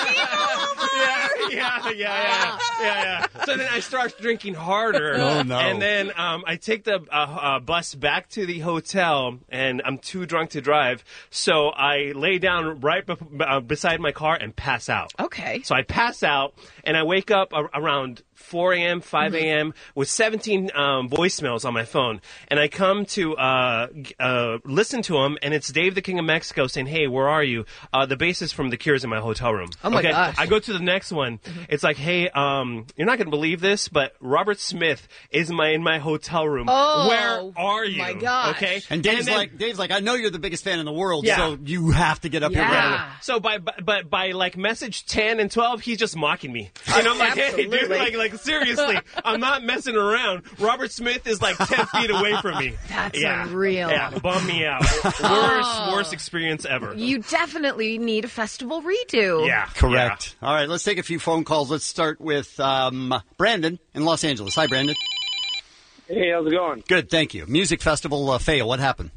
yeah, yeah, yeah, yeah, yeah, yeah. So then I start drinking harder. Oh, no. And then um, I take the uh, uh, bus back to the hotel, and I'm too drunk to drive. So I lay down right be- uh, beside my car and pass out. Okay. So I pass out, and I wake up a- around four a.m., five a.m. with seventeen um, voicemails on my phone. And I come to uh, g- uh, listen to him, and it's Dave the King of Mexico saying, "Hey, where are you?" Uh, the bassist from The Cure is in my hotel room. Oh my okay? gosh. I go to the next one. Mm-hmm. It's like, "Hey, um, you're not going to believe this, but Robert Smith is my in my hotel room. Oh, where are you?" my gosh. Okay, And Dave's then- like, Dave's like, I know you're the biggest fan in the world, Yeah. so you have to get up here right away. Yeah. So by, by but by like message ten and twelve, he's just mocking me. And I'm like, hey, dude, Absolutely. like like seriously, I'm not messing around. Robert Smith is like ten feet away from me. That's yeah. unreal. Yeah, bum me out. Worst Oh. worst experience ever. You definitely need a festival redo. Yeah, Correct. All right, let's take a few phone calls. Let's start with um, Brandon in Los Angeles. Hi, Brandon. Hey, how's it going? Good, thank you. Music festival uh, fail. What happened?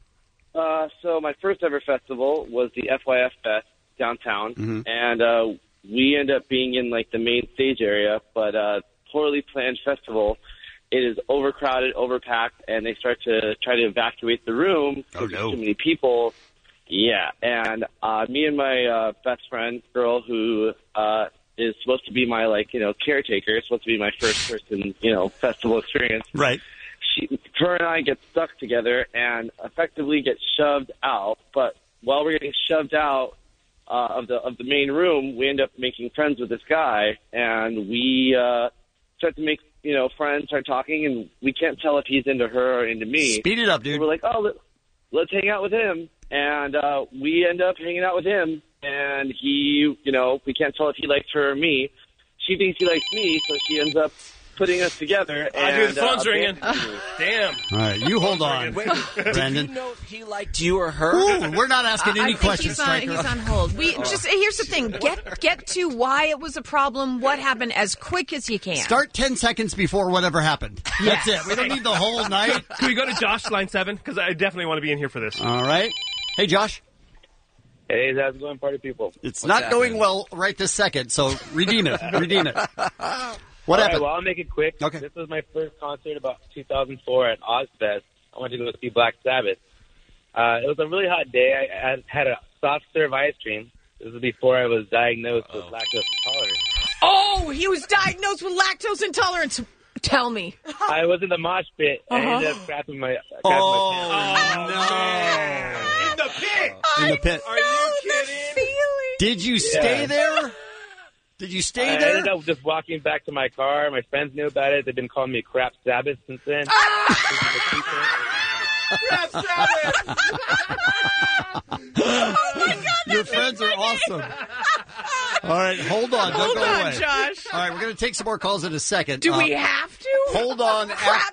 Uh, so my first ever festival was the F Y F Fest downtown, Mhm. and uh, we ended up being in like the main stage area, but uh, poorly planned festival. It is overcrowded, overpacked, and they start to try to evacuate the room because Oh, no. there's too many people. Yeah, and uh, me and my uh, best friend, girl, who uh, is supposed to be my like you know caretaker, supposed to be my first person you know festival experience. Right. She, her and I get stuck together and effectively get shoved out. But while we're getting shoved out uh, of the of the main room, we end up making friends with this guy, and we uh, start to make you know friends, start talking, and we can't tell if he's into her or into me. Speed it up, dude. So we're like, oh, let, let's hang out with him, and uh, we end up hanging out with him, and he, you know, we can't tell if he likes her or me. She thinks he likes me, so she ends up putting us together. Ah, And, dude, the phone's uh, ringing. abandoning me. Damn. All right, you hold on, Wait, Brandon. did you know if he liked you or her? Ooh, we're not asking I any think questions, he's on, Stryker. he's on hold. We just here's the thing: get get to why it was a problem, what happened, as quick as you can. Start ten seconds before whatever happened. Yes. That's it. We don't need the whole night. Can we go to Josh, line seven? Because I definitely want to be in here for this. All right. Hey, Josh. Hey, how's it going, party people? It's What's not happening? going well right this second, so redeem it. Redeem it. What All right, happened? well, I'll make it quick. Okay. This was my first concert about two thousand four at Ozfest. I went to go see Black Sabbath. Uh, it was a really hot day. I, I had a soft serve ice cream. This was before I was diagnosed with lactose intolerance. Oh, he was diagnosed with lactose intolerance. Tell me. I was in the mosh pit and I ended Uh-huh. up crapping my, crapping Oh, my pants. In the pit. In the pit. Are you kidding? Did you stay Yeah. there? Did you stay I there? ended up just walking back to my car. My friends knew about it. They've been calling me Crap Sabbath since then. Crap Sabbath. Oh my God, Your friends are awesome. All right, hold on. Don't Hold go on, away. Josh. All right, we're going to take some more calls in a second. Do Uh, we have to? Hold on. Crap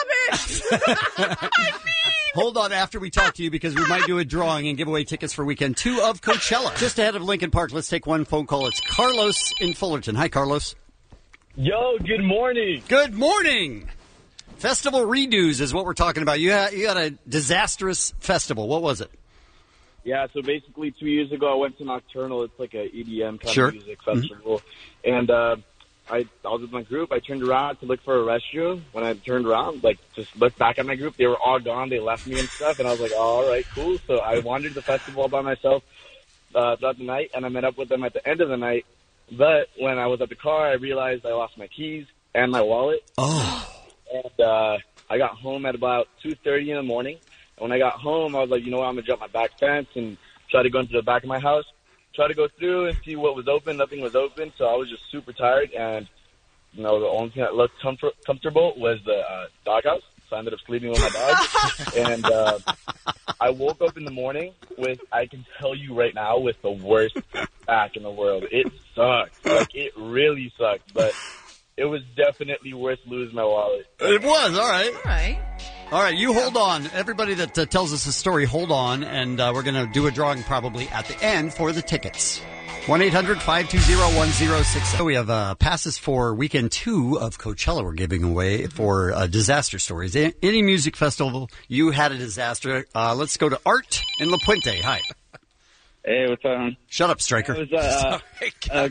Sabbath. Hold on after we talk to you because we might do a drawing and give away tickets for weekend two of Coachella. Just ahead of Lincoln Park, let's take one phone call. It's Carlos in Fullerton. Hi, Carlos. Yo, good morning. Good morning. Festival redos is what we're talking about. You had, you had a disastrous festival. What was it? Yeah, so basically two years ago I went to Nocturnal. It's like a E D M kind Sure. of music festival. And uh, I, I was with my group. I turned around to look for a restroom. When I turned around, like, just looked back at my group, they were all gone. They left me and stuff. And I was like, all right, cool. So I wandered the festival by myself uh, throughout the night, and I met up with them at the end of the night. But when I was at the car, I realized I lost my keys and my wallet. Oh. And uh, I got home at about two thirty in the morning. And when I got home, I was like, you know what, I'm going to jump my back fence and try to go into the back of my house, try to go through and see what was open. Nothing was open, so I was just super tired. And, you know, the only thing that looked comfort- comfortable was the uh, doghouse. So I ended up sleeping with my dog. And uh, I woke up in the morning with, I can tell you right now, with the worst back in the world. It sucked. Like, it really sucked. But it was definitely worth losing my wallet. It was. All right. All right. All right, you hold on. Everybody that uh, tells us a story, hold on, and uh, we're going to do a drawing probably at the end for the tickets. one eight hundred five two zero one zero six seven. We have uh, passes for weekend two of Coachella we're giving away for uh, disaster stories. A- Any music festival, you had a disaster. Uh, let's go to Art in La Puente. Hi. Hey, what's up? Shut up, Stryker. It was uh, uh,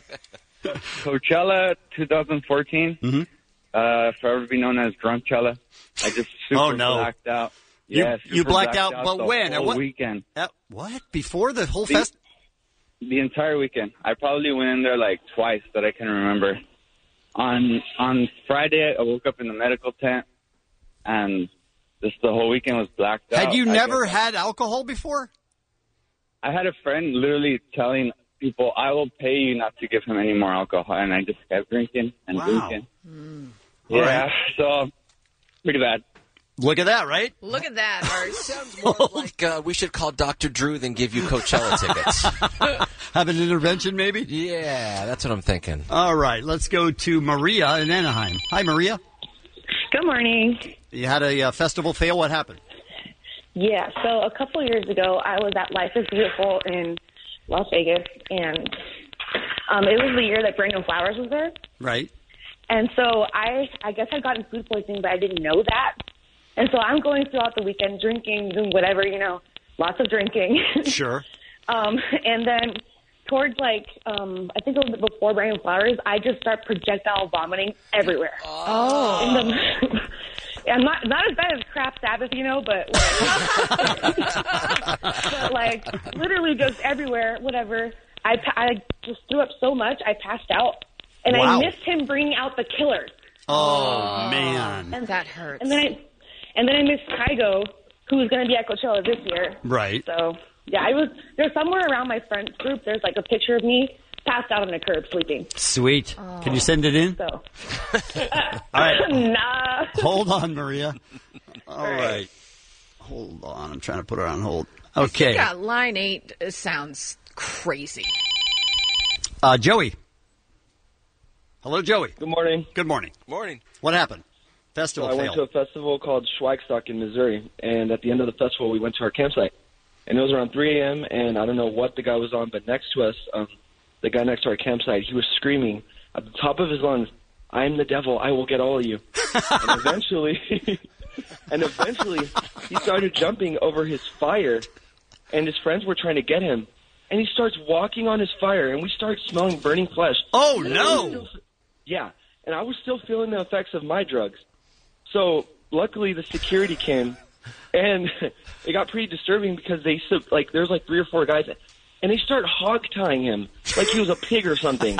Coachella twenty fourteen. Mm-hmm. Uh, forever be known as Drunkchella. I just super Oh, no. blacked out. You- Yeah, you super blacked blacked out, but the when? At whole what- weekend? At what? Before the whole The- fest? The entire weekend. I probably went in there like twice that I can remember. On on Friday, I woke up in the medical tent, and Just the whole weekend was blacked out. Had you I never guess. had alcohol before? I had a friend literally telling people, I will pay you not to give him any more alcohol. And I just kept drinking and Wow. drinking. Mm. Yeah, right. so pretty bad. Look at that, right? Look at that, Art. Sounds more like uh, we should call Doctor Drew than give you Coachella tickets. Have an intervention, maybe? Yeah, that's what I'm thinking. All right, let's go to Maria in Anaheim. Hi, Maria. Good morning. You had a uh, festival fail. What happened? Yeah, so a couple years ago, I was at Life is Beautiful in Las Vegas, and um, it was the year that Brandon Flowers was there. Right. And so I, I guess I'd gotten food poisoning, but I didn't know that. And so I'm going throughout the weekend drinking, doing whatever, you know, lots of drinking. Sure. um, and then towards, like, um, I think it was before Brandon Flowers, I just start projectile vomiting everywhere. Oh. In the, I'm not not as bad as Crap Sabbath, you know, but like, but like literally just everywhere, whatever. I pa- I just threw up so much I passed out, and Wow. I missed him bringing out the killers. Oh, man. And that hurts. And then I and then I missed Kygo, who was going to be at Coachella this year. Right. So yeah, I was there's somewhere around my friends group. There's like a picture of me passed out on the curb sleeping. Sweet. Can you send it in? So All right. nah. Hold on, Maria. All right. Hold on. I'm trying to put her on hold. Okay. Yeah, line eight uh, sounds crazy. Uh, Joey. Hello, Joey. Good morning. Good morning. Morning. What happened? Festival So I fail. went to a festival called Schweigstock in Missouri, and at the end of the festival, we went to our campsite. And it was around three a.m., and I don't know what the guy was on, but next to us, um, the guy next to our campsite, he was screaming at the top of his lungs, "I am the devil, I will get all of you." and eventually, and eventually, he started jumping over his fire, and his friends were trying to get him. And he starts walking on his fire, and we start smelling burning flesh. Oh, And no. I was still- yeah, and I was still feeling the effects of my drugs. So luckily, the security came, and it got pretty disturbing because they so- like there's like three or four guys, and they start hog tying him like he was a pig or something.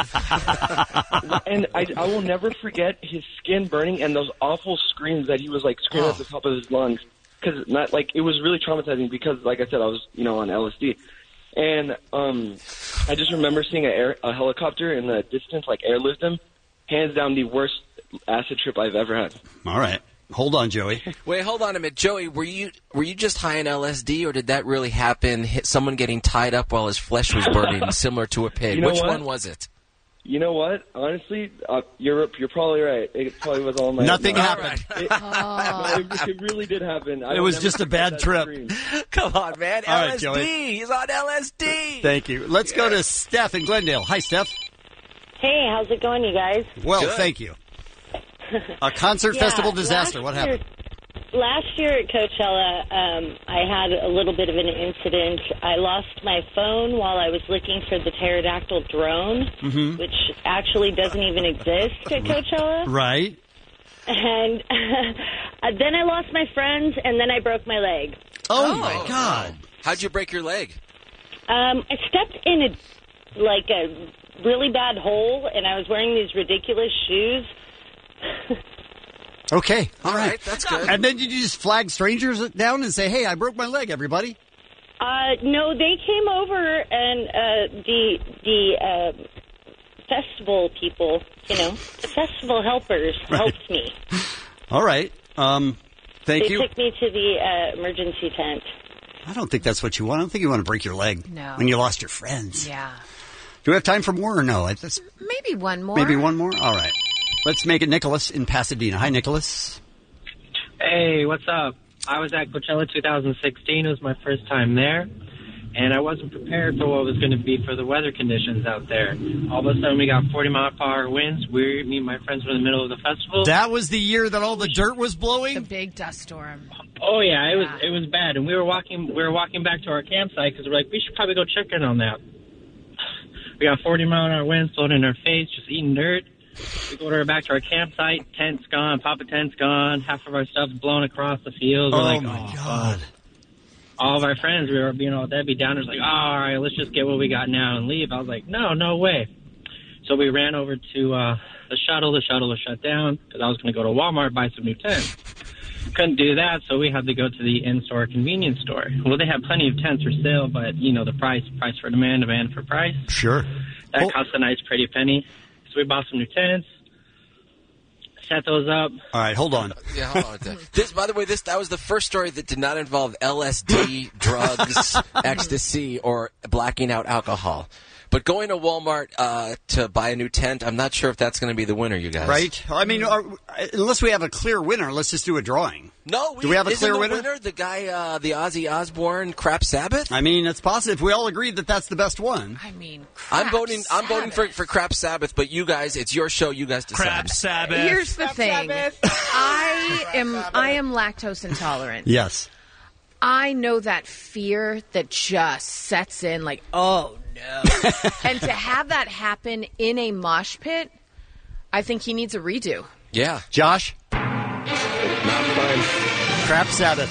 and I, I will never forget his skin burning and those awful screams that he was like screaming at the top of his lungs, because not like it was really traumatizing because, like I said, I was you know on L S D. And um, I just remember seeing a, air, a helicopter in the distance, like airlift him. Hands down, the worst acid trip I've ever had. All right. Hold on, Joey. Wait, hold on a minute, Joey. Were you were you just high on L S D, or did that really happen? Hit someone getting tied up while his flesh was burning, similar to a pig. You know Which what? one was it? You know what? Honestly, uh, you're you're probably right. It probably was all my. Nothing my- happened. It, no, it, it really did happen. I It will was never just a forget bad that trip. scream. Come on, man. All right, L S D. Joey. He's on L S D. Thank you. Let's go to Steph in Glendale. Hi, Steph. Hey, how's it going, you guys? Well, thank you. A concert Yeah, festival disaster. last What year- happened? Last year at Coachella, um, I had a little bit of an incident. I lost my phone while I was looking for the pterodactyl drone, Mhm. which actually doesn't even exist at Coachella. Right. And then I lost my friends, and then I broke my leg. Oh, my God. How'd you break your leg? Um, I stepped in a like a really bad hole, and I was wearing these ridiculous shoes. Okay. All right. That's good. And then did you just flag strangers down and say, hey, I broke my leg, everybody? Uh, no, they came over, and uh, the the uh, festival people, you know, the festival helpers Right. helped me. All right. Um, thank they you. took me to the uh, emergency tent. I don't think that's what you want. I don't think you want to break your leg No. when you lost your friends. Yeah. Do we have time for more or no? That's Maybe one more. maybe one more? All right. Let's make it Nicholas in Pasadena. Hi, Nicholas. Hey, what's up? I was at Coachella two thousand sixteen. It was my first time there, and I wasn't prepared for what was going to be for the weather conditions out there. All of a sudden, we got forty mile per hour winds. We, me and my friends were in the middle of the festival. That was the year that all the dirt was blowing? The big dust storm. Oh yeah, it was it was bad, and we were walking we were walking back to our campsite because we're like, we should probably go check in on that. We got forty mile an hour winds blowing in our face, just eating dirt. We go to back to our campsite. Tent's gone. Papa tent's gone. Half of our stuff's blown across the field. We're Oh, like, my oh, God. fuck. All of our friends, we were being all Debbie Downers, like, oh, all right, let's just get what we got now and leave. I was like, no, no way. So we ran over to uh, the shuttle. The shuttle was shut down because I was going to go to Walmart buy some new tents. couldn't do that, so we had to go to the in-store convenience store. Well, they had plenty of tents for sale, but, you know, the price, price for demand, demand for price. Sure. That cost a nice pretty penny. So we bought some new tents, set those up. All right, hold on. Yeah, hold on. This, by the way, this that was the first story that did not involve L S D, drugs, ecstasy, or blacking out alcohol. But going to Walmart uh, to buy a new tent, I'm not sure if that's going to be the winner, you guys. Right? I mean, are, unless we have a clear winner, let's just do a drawing. No, we, do we have a isn't clear the winner? winner? The guy, uh, the Ozzy Osbourne, Crap Sabbath. I mean, it's possible. If we all agree that that's the best one. I mean, I'm voting. I'm voting for for Crap Sabbath. But you guys, it's your show. You guys decide. Crap Sabbath. Here's the thing. I am I am lactose intolerant. Yes. I know that fear that just sets in like, oh, no. And to have that happen in a mosh pit, I think he needs a redo. Yeah. Josh? Not fun. Crap Sabbath.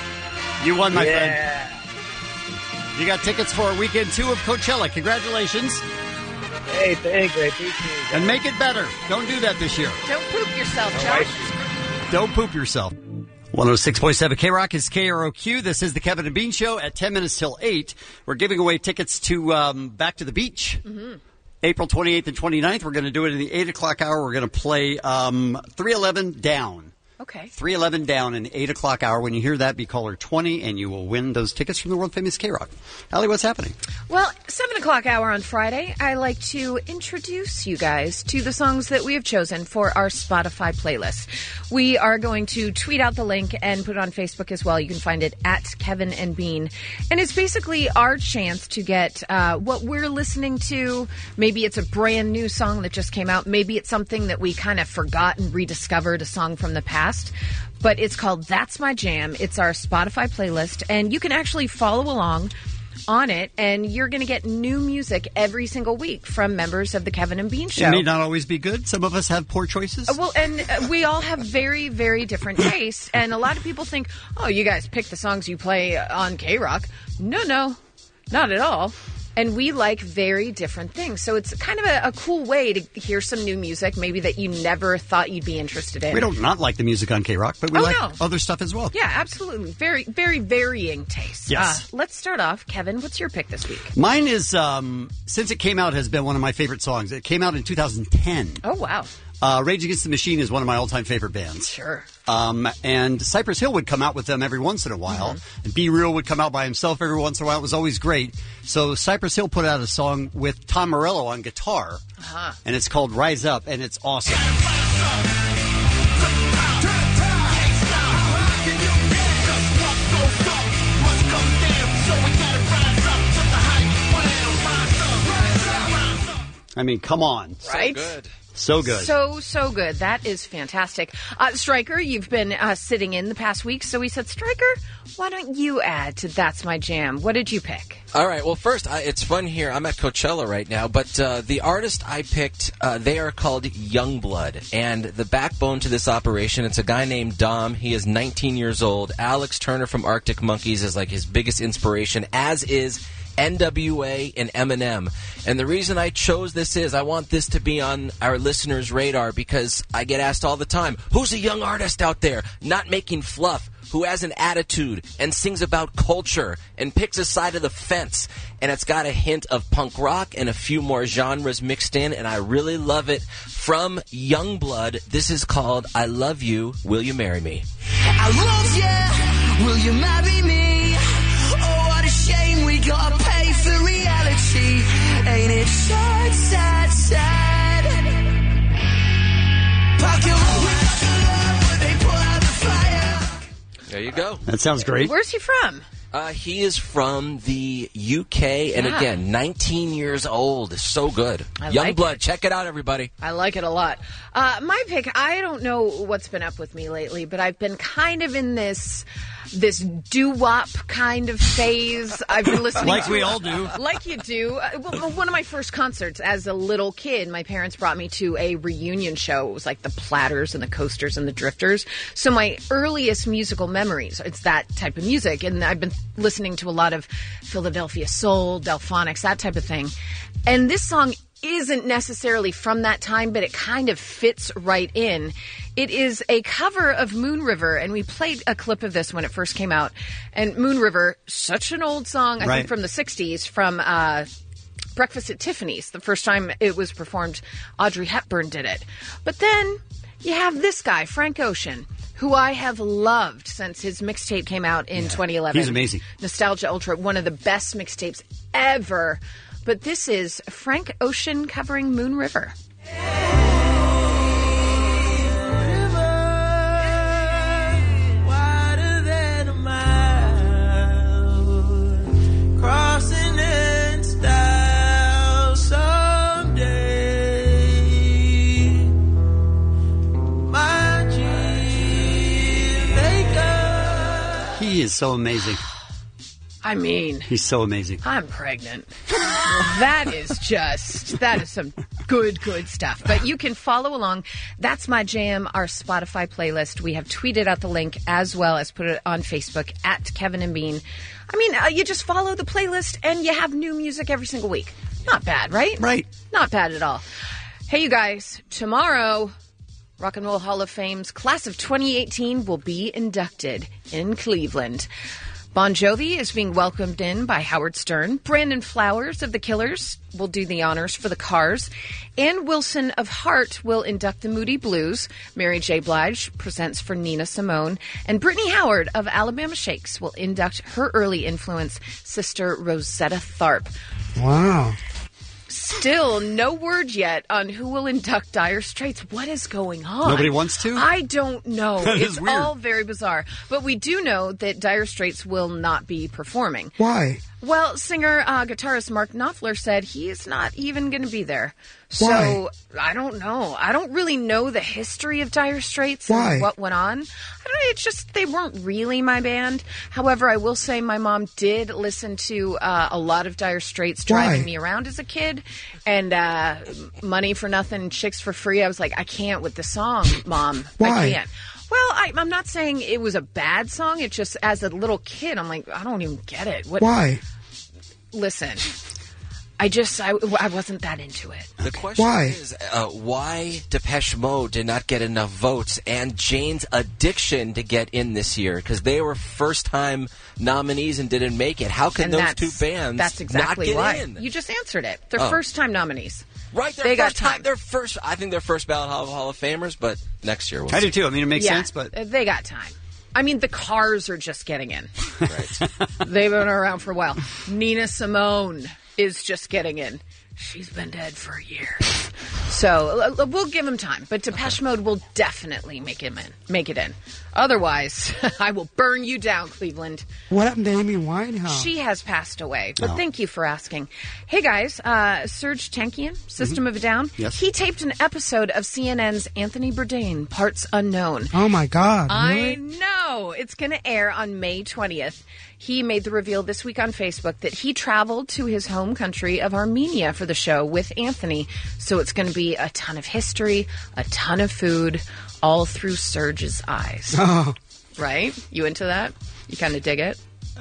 You won, my Yeah. friend. You got tickets for weekend two of Coachella. Congratulations. Hey, thanks. I appreciate it. And make it better. Don't do that this year. Don't poop yourself, Josh. Don't poop yourself. one oh six point seven K-Rock is K R O Q. This is the Kevin and Bean Show at ten minutes till eight. We're giving away tickets to um, Back to the Beach. Mm-hmm. April twenty-eighth and twenty-ninth. We're going to do it in the eight o'clock hour. We're going to play um, three eleven Down. Okay. three eleven Down in the eight o'clock hour. When you hear that, be caller twenty, and you will win those tickets from the world-famous K-Rock. Allie, what's happening? Well, seven o'clock hour on Friday, I like to introduce you guys to the songs that we have chosen for our Spotify playlist. We are going to tweet out the link and put it on Facebook as well. You can find it at Kevin and Bean. And it's basically our chance to get uh, what we're listening to. Maybe it's a brand new song that just came out. Maybe it's something that we kind of forgot and rediscovered, a song from the past. But it's called That's My Jam. It's our Spotify playlist, and you can actually follow along on it, and you're going to get new music every single week from members of the Kevin and Bean Show. It may not always be good. Some of us have poor choices. Uh, Well, and uh, we all have very, very different tastes, and a lot of people think, oh, you guys pick the songs you play on K-Rock. No, no, not at all. And we like very different things. So it's kind of a, a cool way to hear some new music, maybe that you never thought you'd be interested in. We don't not like the music on K-Rock, but we Oh, like no. other stuff as well. Yeah, absolutely. Very, very varying tastes. Yes. Uh, let's start off. Kevin, what's your pick this week? Mine is, um, since it came out, has been one of my favorite songs. It came out in two thousand ten. Oh, wow. Uh, Rage Against the Machine is one of my all-time favorite bands. Sure. Um, and Cypress Hill would come out with them every once in a while. Mm-hmm. And Be Real would come out by himself every once in a while. It was always great. So Cypress Hill put out a song with Tom Morello on guitar. Uh-huh. And it's called Rise Up, and it's awesome. I mean, come on. Right? So good. So good. So, so good. That is fantastic. Uh, Stryker, you've been uh, sitting in the past week, so we said, Stryker, why don't you add to That's My Jam? What did you pick? All right. Well, first, I, it's fun here. I'm at Coachella right now, but uh, the artist I picked, uh, they are called Youngblood, and the backbone to this operation, it's a guy named Dom. He is nineteen years old. Alex Turner from Arctic Monkeys is like his biggest inspiration, as is N W A and Eminem. And the reason I chose this is I want this to be on our listeners' radar because I get asked all the time, who's a young artist out there not making fluff, who has an attitude and sings about culture and picks a side of the fence? And it's got a hint of punk rock and a few more genres mixed in, and I really love it. From Youngblood, this is called I Love You, Will You Marry Me? I love you, will you marry me? Oh, what a shame we gotta pay for reality. Ain't it sad, sad, sad? Pack your love, they pull out the fire. There you go. That sounds great. Where's he from? Uh, he is from the U K, and Yeah. again, nineteen years old. So good. I like Youngblood, check it out, everybody. I like it a lot. Uh, my pick, I don't know what's been up with me lately, but I've been kind of in this this doo-wop kind of phase. I've been listening Like to we all do. Like you do. Uh, well, one of my first concerts as a little kid, my parents brought me to a reunion show. It was like the Platters and the Coasters and the Drifters. So my earliest musical memories, it's that type of music. And I've been listening to a lot of Philadelphia Soul, Delphonics, that type of thing. And this song isn't necessarily from that time, but it kind of fits right in. It is a cover of Moon River, and we played a clip of this when it first came out. And Moon River, such an old song, I Right. think from the sixties, from uh, Breakfast at Tiffany's. The first time it was performed, Audrey Hepburn did it. But then you have this guy, Frank Ocean, who I have loved since his mixtape came out in twenty eleven. He's amazing. Nostalgia Ultra, one of the best mixtapes ever. But this is Frank Ocean covering Moon River. Wider than a mile, crossing in style someday. My Jamaica. He is so amazing. I mean, He's so amazing. I'm pregnant. That is just, that is some good, good stuff. But you can follow along. That's My Jam, our Spotify playlist. We have tweeted out the link as well as put it on Facebook at Kevin and Bean. I mean, uh, you just follow the playlist and you have new music every single week. Not bad, right? Right. Not bad at all. Hey, you guys, tomorrow, Rock and Roll Hall of Fame's class of twenty eighteen will be inducted in Cleveland. Bon Jovi is being welcomed in by Howard Stern. Brandon Flowers of The Killers will do the honors for the Cars. Ann Wilson of Heart will induct the Moody Blues. Mary J. Blige presents for Nina Simone. And Brittany Howard of Alabama Shakes will induct her early influence, Sister Rosetta Tharpe. Wow. Still no word yet on who will induct Dire Straits. What is going on? Nobody wants to? I don't know. That is It's weird. all very bizarre. But we do know that Dire Straits will not be performing. Why? Well, singer, uh, guitarist Mark Knopfler said he is not even going to be there. So, Why? I don't know. I don't really know the history of Dire Straits Why? and what went on. I don't know. It's just they weren't really my band. However, I will say my mom did listen to uh, a lot of Dire Straits driving Why? me around as a kid. And uh, Money for Nothing, Chicks for Free. I was like, I can't with the song, Mom. Why? I can't. Well, I, I'm not saying it was a bad song. It's just as a little kid, I'm like, I don't even get it. What? Why? Listen, I just, I, I wasn't that into it. The question Why? is uh, why Depeche Mode did not get enough votes and Jane's Addiction to get in this year because they were first-time nominees and didn't make it. How can And those that's- two bands That's exactly not get why. in? You just answered it. They're Oh. first-time nominees. Right, they're They got first time. time. They're first. I think they're first ballot Hall, Hall of Famers, but next year we'll I see. do too. I mean, it makes Yeah, sense, but they got time. I mean, the Cars are just getting in. They've been around for a while. Nina Simone is just getting in. She's been dead for years. So uh, we'll give him time. But Depeche Mode will definitely make him in, make it in. Otherwise, I will burn you down, Cleveland. What happened to Amy Winehouse? She has passed away. But Oh. thank you for asking. Hey, guys. Uh, Serge Tankian, System of a Down. Yes. He taped an episode of C N N's Anthony Bourdain, Parts Unknown. Oh, my God. I Really? know. It's going to air on May twentieth. He made the reveal this week on Facebook that he traveled to his home country of Armenia for the show with Anthony. So it's going to be a ton of history, a ton of food, all through Serge's eyes. Oh. Right? You into that? You kind of dig it?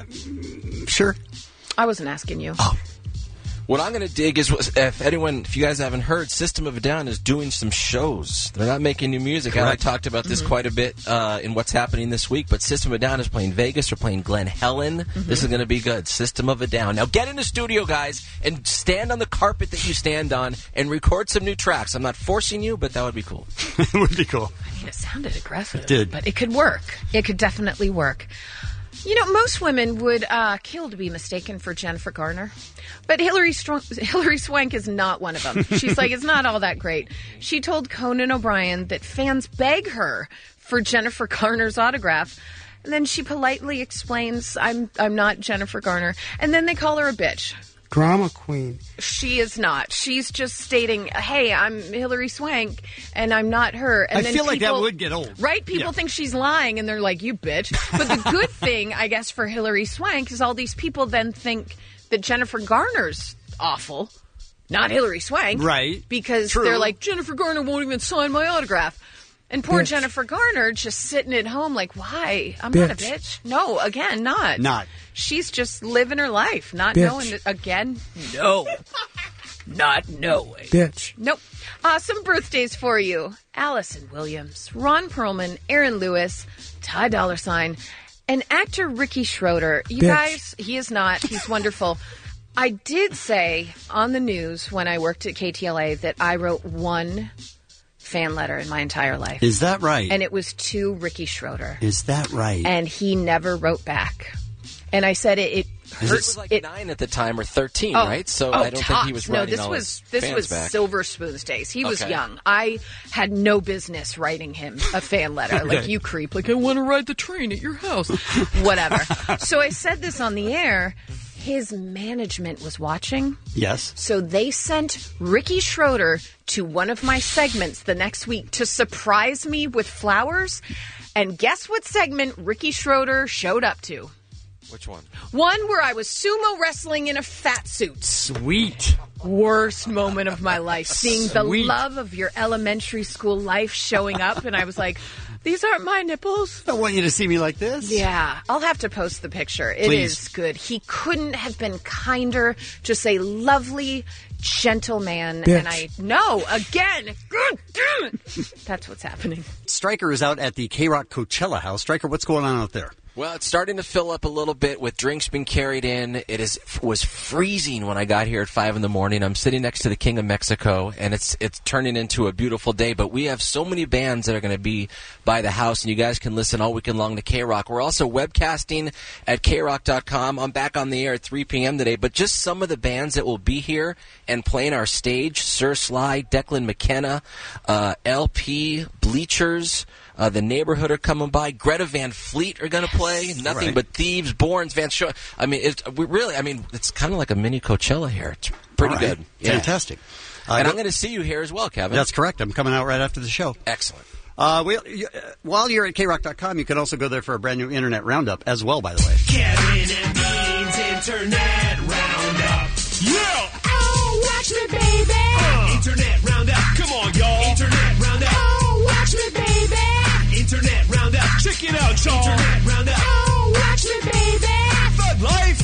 Sure. I wasn't asking you. What I'm going to dig is if anyone, if you guys haven't heard, System of a Down is doing some shows. They're not making new music. And I Correct. talked about this Mhm. quite a bit uh, in what's happening this week. But System of a Down is playing Vegas. They're playing Glen Helen. This is going to be good. System of a Down. Now get in the studio, guys, and stand on the carpet that you stand on and record some new tracks. I'm not forcing you, but that would be cool. It would be cool. I mean, it sounded aggressive. It did. But it could work. It could definitely work. You know, most women would uh, kill to be mistaken for Jennifer Garner. But Hillary, Str- Hillary Swank is not one of them. She's like, it's not all that great. She told Conan O'Brien that fans beg her for Jennifer Garner's autograph. And then she politely explains, I'm, I'm not Jennifer Garner. And then they call her a bitch. Drama queen. She is not. She's just stating, hey, I'm Hillary Swank, and I'm not her. And I then feel like that people- would get old. Right? People Yeah. think she's lying, and they're like, you bitch. But the good thing, I guess, for Hillary Swank is all these people then think that Jennifer Garner's awful, not Hillary Swank. Right. Because True. they're like, Jennifer Garner won't even sign my autograph. And poor Bitch. Jennifer Garner just sitting at home like, why? I'm not a Bitch. bitch. No, again, not. Not. She's just living her life, not Bitch. knowing that, again, no. not knowing. Bitch. Nope. Uh, some birthdays for you. Allison Williams, Ron Perlman, Aaron Lewis, Ty Dolla Sign, and actor Ricky Schroeder. You Bitch. guys, he is not. He's wonderful. I did say on the news when I worked at K T L A that I wrote one fan letter in my entire life. Is that right? And it was to Ricky Schroeder. Is that right? And he never wrote back. And I said it, it It hurt. was like nine at the time or thirteen, Oh, right? So oh, I don't think he was tops. No, writing this all was his this fans was back. Silver Spoon's days. He was Okay. young. I had no business writing him a fan letter. Okay. Like, you creep. Like, I want to ride the train at your house. Whatever. So I said this on the air. His management was watching. Yes. So they sent Ricky Schroeder to one of my segments the next week to surprise me with flowers. And guess what segment Ricky Schroeder showed up to? Which one? One where I was sumo wrestling in a fat suit. Sweet. Worst moment of my life. Seeing the Sweet. love of your elementary school life showing up. And I was like, these aren't my nipples. I want you to see me like this. Yeah. I'll have to post the picture. It Please. is good. He couldn't have been kinder. Just a lovely, gentle man. Bitch. And I know, again, God damn it. That's what's happening. Stryker is out at the K-Rock Coachella House. Stryker, what's going on out there? Well, it's starting to fill up a little bit with drinks being carried in. It is was freezing when I got here at five in the morning. I'm sitting next to the King of Mexico, and it's it's turning into a beautiful day. But we have so many bands that are going to be by the house, and you guys can listen all weekend long to K-Rock. We're also webcasting at K rock dot com. I'm back on the air at three p.m. today. But just some of the bands that will be here and playing our stage: Sir Sly, Declan McKenna, uh, L P, Bleachers. Uh, the Neighborhood are coming by. Greta Van Fleet are going to play. Nothing Right. but Thieves, Borns, Van Show. I mean, it's, we really, I mean, it's kind of like a mini Coachella here. It's pretty All right. good. Yeah. Fantastic. Uh, and go- I'm going to see you here as well, Kevin. That's correct. I'm coming out right after the show. Excellent. Uh, we, uh, while you're at K rock dot com, you can also go there for a brand new Internet Roundup as well, by the way. Kevin and Bean's Internet Roundup. Yeah! Oh, watch me, baby! Uh, Internet Roundup. Come on, y'all. Internet Roundup. Oh, watch me, baby! Internet Roundup. Check it out, y'all. Internet Roundup. Oh, watch me, baby! Thug Life.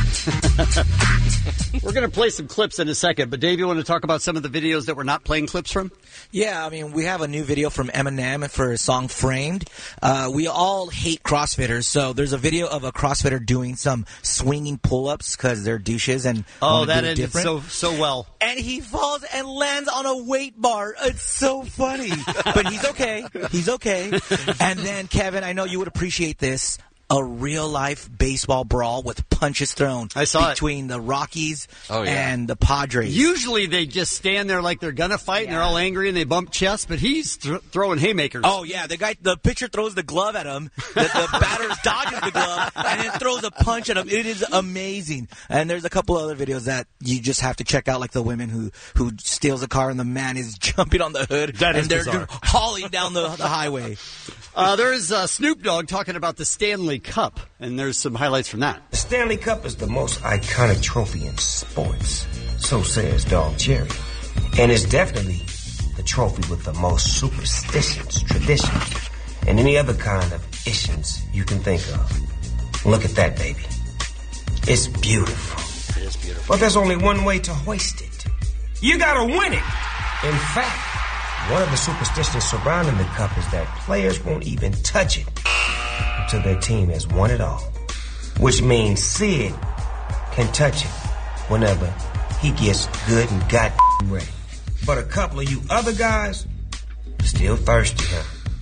We're going to play some clips in a second, but Dave, you want to talk about some of the videos that we're not playing clips from? Yeah, I mean, we have a new video from Eminem for his song Framed. Uh, we all hate CrossFitters, so there's a video of a CrossFitter doing some swinging pull-ups because they're douches and Oh, wanna that do it ended different. so so well. And he falls and lands on a weight bar. It's so funny. But he's okay. He's okay. And then, Kevin, I know you would appreciate this. A real-life baseball brawl with punches thrown I saw it. between the Rockies Oh, yeah. and the Padres. Usually they just stand there like they're going to fight and they're all angry and they bump chests, but he's th- throwing haymakers. Oh yeah, the guy, the pitcher throws the glove at him. The, the batter dodges the glove and then throws a punch at him. It is amazing. And there's a couple other videos that you just have to check out, like the women who who steals a car and the man is jumping on the hood That and is they're bizarre. hauling down the, the highway. Uh, there's uh, Snoop Dogg talking about the Stanley Cup, and there's some highlights from that. The Stanley Cup is the most iconic trophy in sports, so says Dog Cherry. And it's definitely the trophy with the most superstitions, traditions, and any other kind of issues you can think of. Look at that, baby. It's beautiful. It is beautiful. But there's only one way to hoist it. You gotta win it. In fact, one of the superstitions surrounding the cup is that players won't even touch it until their team has won it all. Which means Sid can touch it whenever he gets good and goddamn ready. But a couple of you other guys are still thirsty, huh?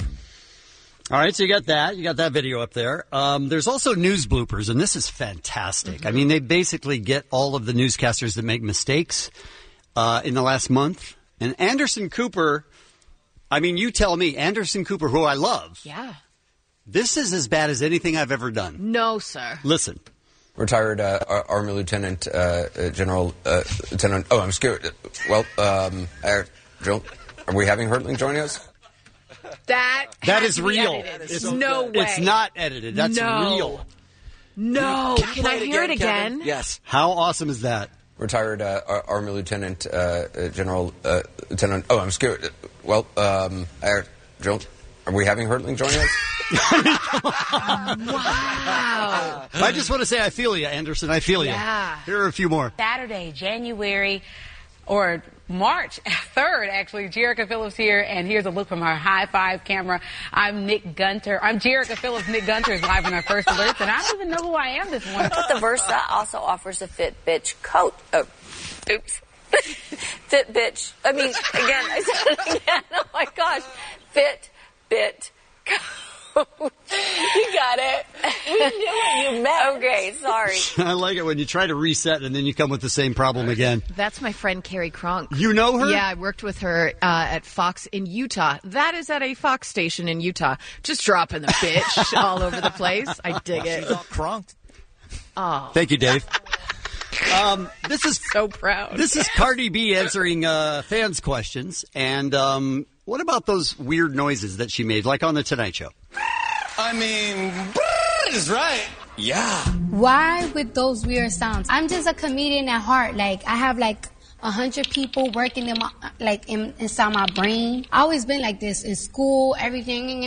All right, so you got that. You got that video up there. Um, there's also news bloopers, and this is fantastic. Mm-hmm. I mean, they basically get all of the newscasters that make mistakes uh, in the last month. And Anderson Cooper, I mean, you tell me, Anderson Cooper, who I love, Yeah. this is as bad as anything I've ever done. No, sir. Listen. Retired uh, Ar- Army Lieutenant uh, uh, General uh, Lieutenant. Oh, I'm scared. Well, um, uh, Jill, are we having Hertling joining us? That That has is to be real. edited. It's no way. It's not edited. That's No. real. No. Can I hear it again? Yes. How awesome is that? Retired uh, Ar- Army Lieutenant uh, uh, General uh, Lieutenant. Oh, I'm scared. Well, um, uh, Jill, are we having Hertling joining us? Wow. I just want to say I feel you, Anderson. I feel you. Yeah. Here are a few more. Saturday, January or March third, actually. Jerica Phillips here, and here's a look from her high five camera. I'm Nick Gunter. I'm Jerica Phillips. Nick Gunter is live on our first alerts, and I don't even know who I am this morning. But the Versa also offers a Fit Bitch coat. Oh, oops. Fit Bitch. I mean, again, I said it again. Oh my gosh. Fit Bit coat. You got it. We knew what you meant. Okay, sorry. I like it when you try to reset and then you come with the same problem again. That's my friend Carrie Cronk. You know her? Yeah, I worked with her uh, at Fox in Utah. That is at a Fox station in Utah. Just dropping the bitch all over the place. I dig it. She's all cronked. Oh. Thank you, Dave. Um, this is so proud. This is Cardi B answering uh, fans' questions. And um, what about those weird noises that she made, like on the Tonight Show? I mean, is right. Yeah. Why with those weird sounds? I'm just a comedian at heart. Like, I have like a hundred people working in my, like in, inside my brain. I always been like this in school, everything.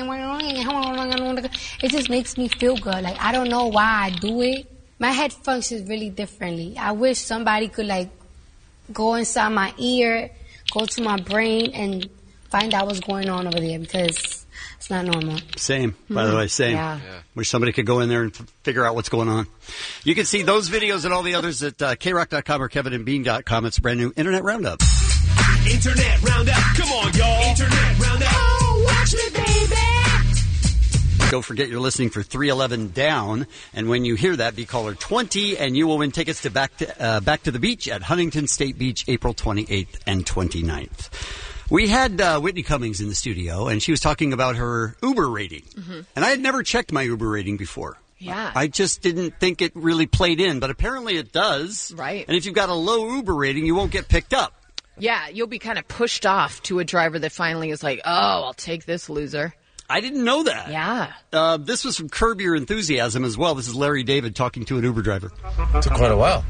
It just makes me feel good. Like, I don't know why I do it. My head functions really differently. I wish somebody could like go inside my ear, go to my brain, and find out what's going on over there, because it's not normal. Same, by the way, same. Yeah. Yeah. Wish somebody could go in there and f- figure out what's going on. You can see those videos and all the others at uh, K rock dot com or Kevin and Bean dot com. It's a brand new Internet Roundup. Internet Roundup. Come on, y'all. Internet Roundup. Oh, watch me, baby. Don't forget you're listening for three eleven Down, and when you hear that, be caller twenty, and you will win tickets to Back to, uh, back to the Beach at Huntington State Beach, April twenty-eighth and twenty-ninth. We had uh, Whitney Cummings in the studio, and she was talking about her Uber rating. Mm-hmm. And I had never checked my Uber rating before. Yeah. I just didn't think it really played in, but apparently it does. Right. And if you've got a low Uber rating, you won't get picked up. Yeah, you'll be kind of pushed off to a driver that finally is like, oh, I'll take this loser. I didn't know that. Yeah. Uh, this was from Curb Your Enthusiasm as well. This is Larry David talking to an Uber driver. Took quite a while.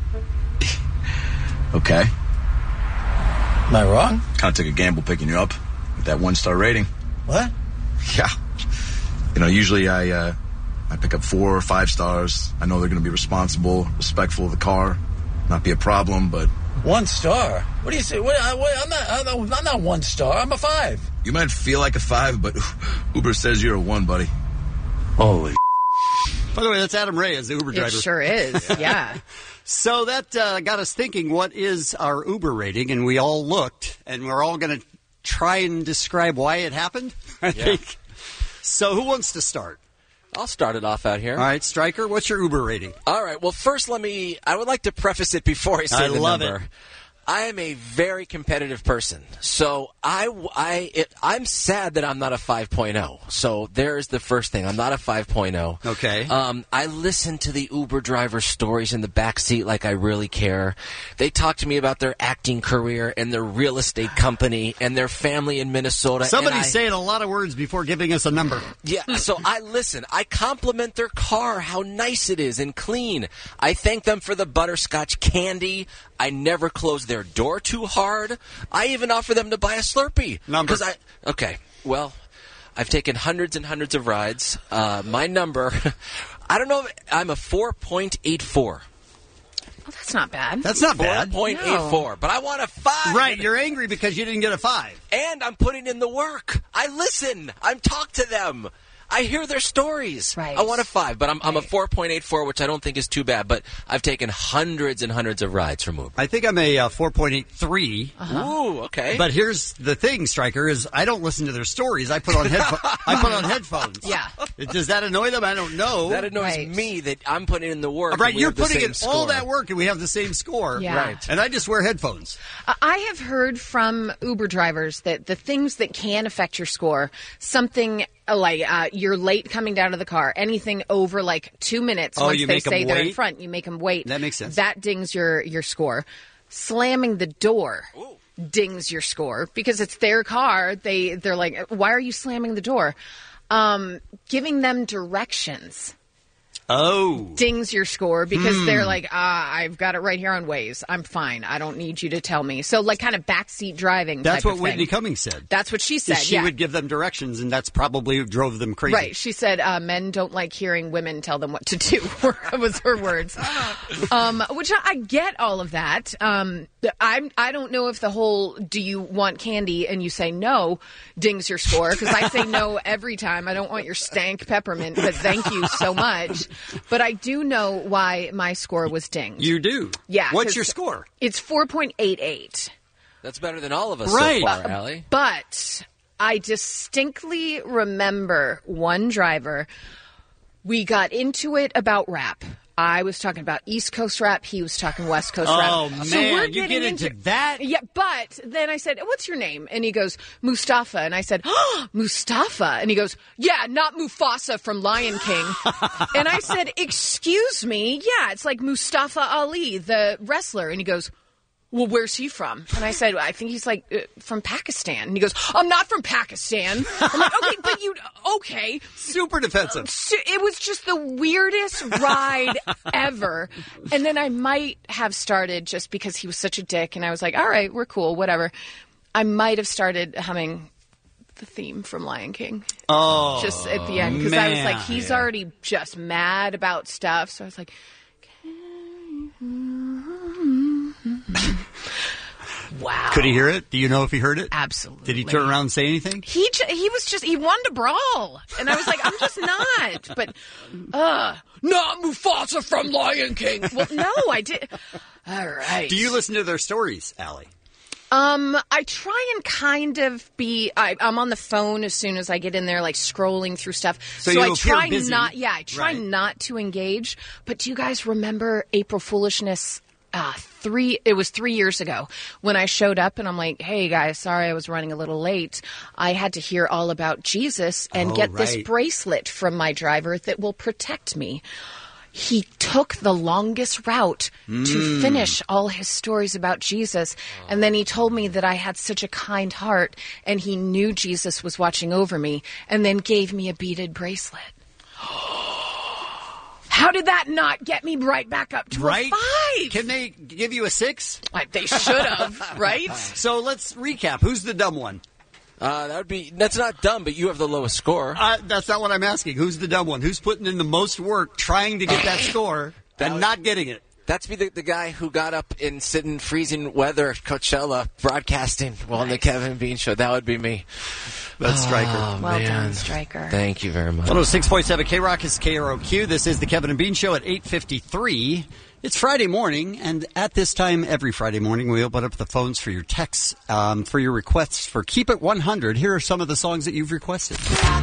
Okay. Am I wrong? Kind of took a gamble picking you up with that one-star rating. What? Yeah. You know, usually I uh, I pick up four or five stars. I know they're going to be responsible, respectful of the car, not be a problem, but... One star? What do you say? What, I, what, I'm, not, I'm, not, I'm not one star. I'm a five. You might feel like a five, but Uber says you're a one, buddy. Holy By the way, that's Adam Ray as the Uber driver. It sure is, yeah. So that uh, got us thinking, what is our Uber rating? And we all looked, and we're all going to try and describe why it happened, I Yeah. think. So who wants to start? I'll start it off out here. All right, Stryker, what's your Uber rating? All right. Well, first, let me. I would like to preface it before I say I the love number. it. I am a very competitive person, so I, I, it, I'm sad that I'm not a five point oh. So there's the first thing. I'm not a five point oh. Okay. Um, I listen to the Uber driver stories in the back seat like I really care. They talk to me about their acting career and their real estate company and their family in Minnesota. Somebody's and I, saying a lot of words before giving us a number. Yeah, so I listen. I compliment their car, how nice it is and clean. I thank them for the butterscotch candy. I never close their door too hard. I even offer them to buy a Slurpee. Number. I, okay, well, I've taken hundreds and hundreds of rides. Uh, my number, I don't know, if, I'm a four point eight four. Well, that's not bad. That's not bad. four point eight four, No. but I want a five. Right, you're angry because you didn't get a five. And I'm putting in the work. I listen. I'm talk to them. I hear their stories. Right. I want a five, but I'm, I'm a four point eight four, which I don't think is too bad. But I've taken hundreds and hundreds of rides from Uber. I think I'm a uh, four point eight three. Ooh, okay. But here's the thing, Stryker, is I don't listen to their stories. I put on headphones. I put on headphones. Yeah. Does that annoy them? I don't know. That annoys Right. me that I'm putting in the work. Right, and we you're have the putting same in score. all that work and we have the same score. Yeah. Right. And I just wear headphones. Uh, I have heard from Uber drivers that the things that can affect your score, something uh, like uh, you're late coming down to the car, anything over like two minutes Oh, once you they make 'em say they're in wait? front, you make them wait. That makes sense. That dings your, your score. Slamming the door dings your score because it's their car. They, they're like, why are you slamming the door? Um, giving them directions Oh. dings your score because Hmm. they're like, ah, I've got it right here on Waze. I'm fine. I don't need you to tell me. So like kind of backseat driving. That's type what of Whitney thing. Cummings said. That's what she said. She yeah. would give them directions, and that's probably what drove them crazy. Right. She said uh, men don't like hearing women tell them what to do. Was her words. um, which I, I get all of that. Um, The- I'm, I don't know if the whole do you want candy and you say no dings your score, because I say no every time. I don't want your stank peppermint, but thank you so much. But I do know why my score was dinged. You do? Yeah. What's 'cause your score? It's four point eight eight. That's better than all of us Right. so far, Allie. But I distinctly remember one driver. We got into it about rap. I was talking about East Coast rap. He was talking West Coast rap. Oh, So man, we're you getting get into that? Yeah, but then I said, what's your name? And he goes, Mustafa. And I said, oh, Mustafa. And he goes, yeah, not Mufasa from Lion King. And I said, excuse me. Yeah, it's like Mustafa Ali, the wrestler. And he goes, well, where's he from? And I said, I think he's like uh, from Pakistan. And he goes, I'm not from Pakistan. I'm like, okay, but you, okay. Super defensive. So it was just the weirdest ride ever. And then I might have started, just because he was such a dick, and I was like, all right, we're cool, whatever. I might have started humming the theme from Lion King. Oh, just at the end, because I was like, man. he's already just mad about stuff. So I was like, wow. Could he hear it? Do you know if he heard it? Absolutely. Did he turn around and say anything? He j- he was just, he wanted to brawl. And I was like, I'm just not. But, uh, not Mufasa from Lion King. Well, no, I did. All right. Do you listen to their stories, Allie? Um, I try and kind of be, I, I'm on the phone as soon as I get in there, like scrolling through stuff. So So, you I appear try busy. not, yeah, I try Right. not to engage. But do you guys remember April Foolishness? Uh, three, it was three years ago when I showed up and I'm like, hey guys, sorry I was running a little late. I had to hear all about Jesus and Oh, get this right. bracelet from my driver that will protect me. He took the longest route to Mm. finish all his stories about Jesus. And then he told me that I had such a kind heart and he knew Jesus was watching over me, and then gave me a beaded bracelet. How did that not get me right back up to Right? a five? Can they give you a six? They should have, right? So let's recap. Who's the dumb one? Uh, that would be. That's not dumb, but you have the lowest score. Uh, that's not what I'm asking. Who's the dumb one? Who's putting in the most work trying to get that score and not getting it? That's be the, the guy who got up in sitting freezing weather at Coachella broadcasting while on the Kevin Bean Show. That would be me. That's Stryker. Oh, Well man. done, Stryker. Thank you very much. one oh six point seven K-Rock is K R O Q. This is the Kevin and Bean Show at eight fifty-three. It's Friday morning, and at this time every Friday morning we open up the phones for your texts, um, for your requests for Keep It one hundred. Here are some of the songs that you've requested.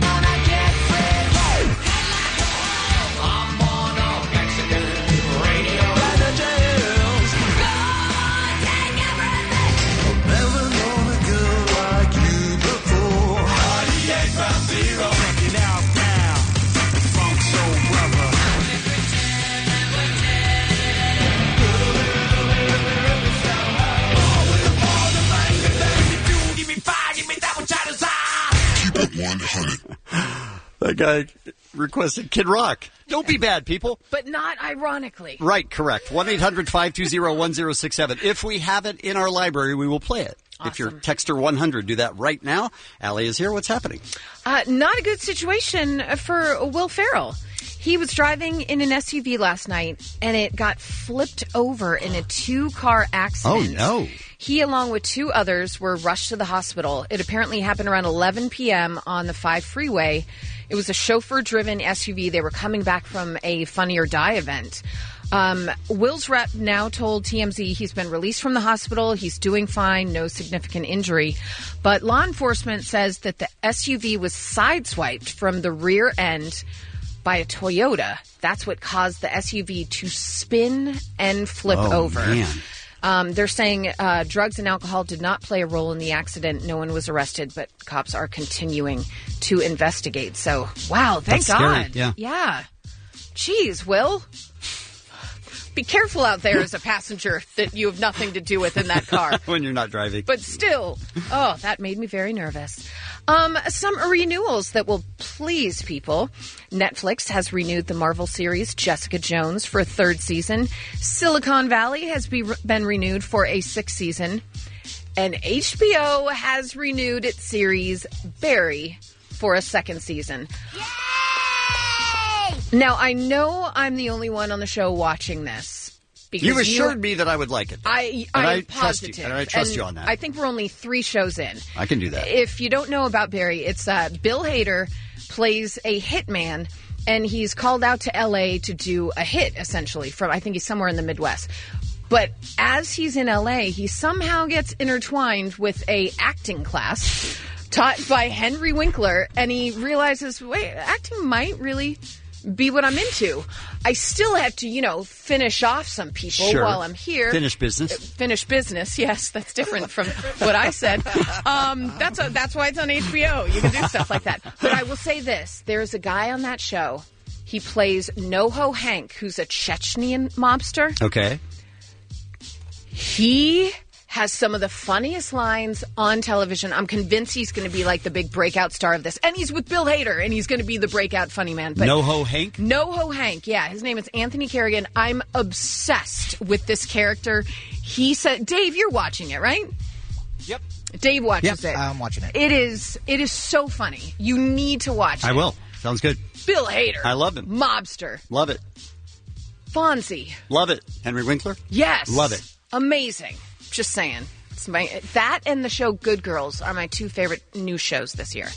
one hundred. That guy requested Kid Rock. Don't be bad, people. But not ironically. Right, correct. one eight hundred five two zero one zero six seven. If we have it in our library, we will play it. If you're Texter one hundred, do that right now. Allie is here. What's happening? Uh, not a good situation for Will Ferrell. He was driving in an S U V last night, and it got flipped over in a two-car accident. Oh, no. He, along with two others, were rushed to the hospital. It apparently happened around eleven p.m. on the five freeway. It was a chauffeur-driven S U V. They were coming back from a Funny or Die event. Um, Will's rep now told T M Z he's been released from the hospital. He's doing fine, no significant injury. But law enforcement says that the S U V was sideswiped from the rear end by a Toyota. That's what caused the S U V to spin and flip Oh, over. man. Um, they're saying uh, drugs and alcohol did not play a role in the accident. No one was arrested, but cops are continuing to investigate. So, wow, thank That's scary, God. yeah. Yeah. Jeez, Will. Be careful out there as a passenger that you have nothing to do with in that car. When you're not driving. But still, oh, that made me very nervous. Um, some renewals that will please people. Netflix has renewed the Marvel series Jessica Jones for a third season. Silicon Valley has be, been renewed for a sixth season. And H B O has renewed its series Barry for a second season. Now, I know I'm the only one on the show watching this, Because You assured me that I would like it. I, And I'm I trust positive. you, and I trust you on that. I think we're only three shows in. I can do that. If you don't know about Barry, it's uh, Bill Hader plays a hitman, and he's called out to L A to do a hit, essentially, from, I think he's somewhere in the Midwest. But as he's in L A, he somehow gets intertwined with a acting class taught by Henry Winkler, and he realizes, wait, acting might really be what I'm into. I still have to, you know, finish off some people Sure. while I'm here. Finish business. Finish business. Yes, that's different from what I said. Um, that's a, that's why it's on H B O. You can do stuff like that. But I will say this: there's a guy on that show. He plays NoHo Hank, who's a Chechnyan mobster. Okay. He has some of the funniest lines on television. I'm convinced he's going to be like the big breakout star of this. And he's with Bill Hader, and he's going to be the breakout funny man. But NoHo Hank? NoHo Hank, yeah. His name is Anthony Kerrigan. I'm obsessed with this character. He said, Dave, you're watching it, right? Yep. Dave watches Yep, it. I'm watching it. It is, it is so funny. You need to watch it. I will. Sounds good. Bill Hader. I love him. Mobster. Love it. Fonzie. Love it. Henry Winkler? Yes. Love it. Amazing. Just saying. It's my that and the show Good Girls are my two favorite new shows this year.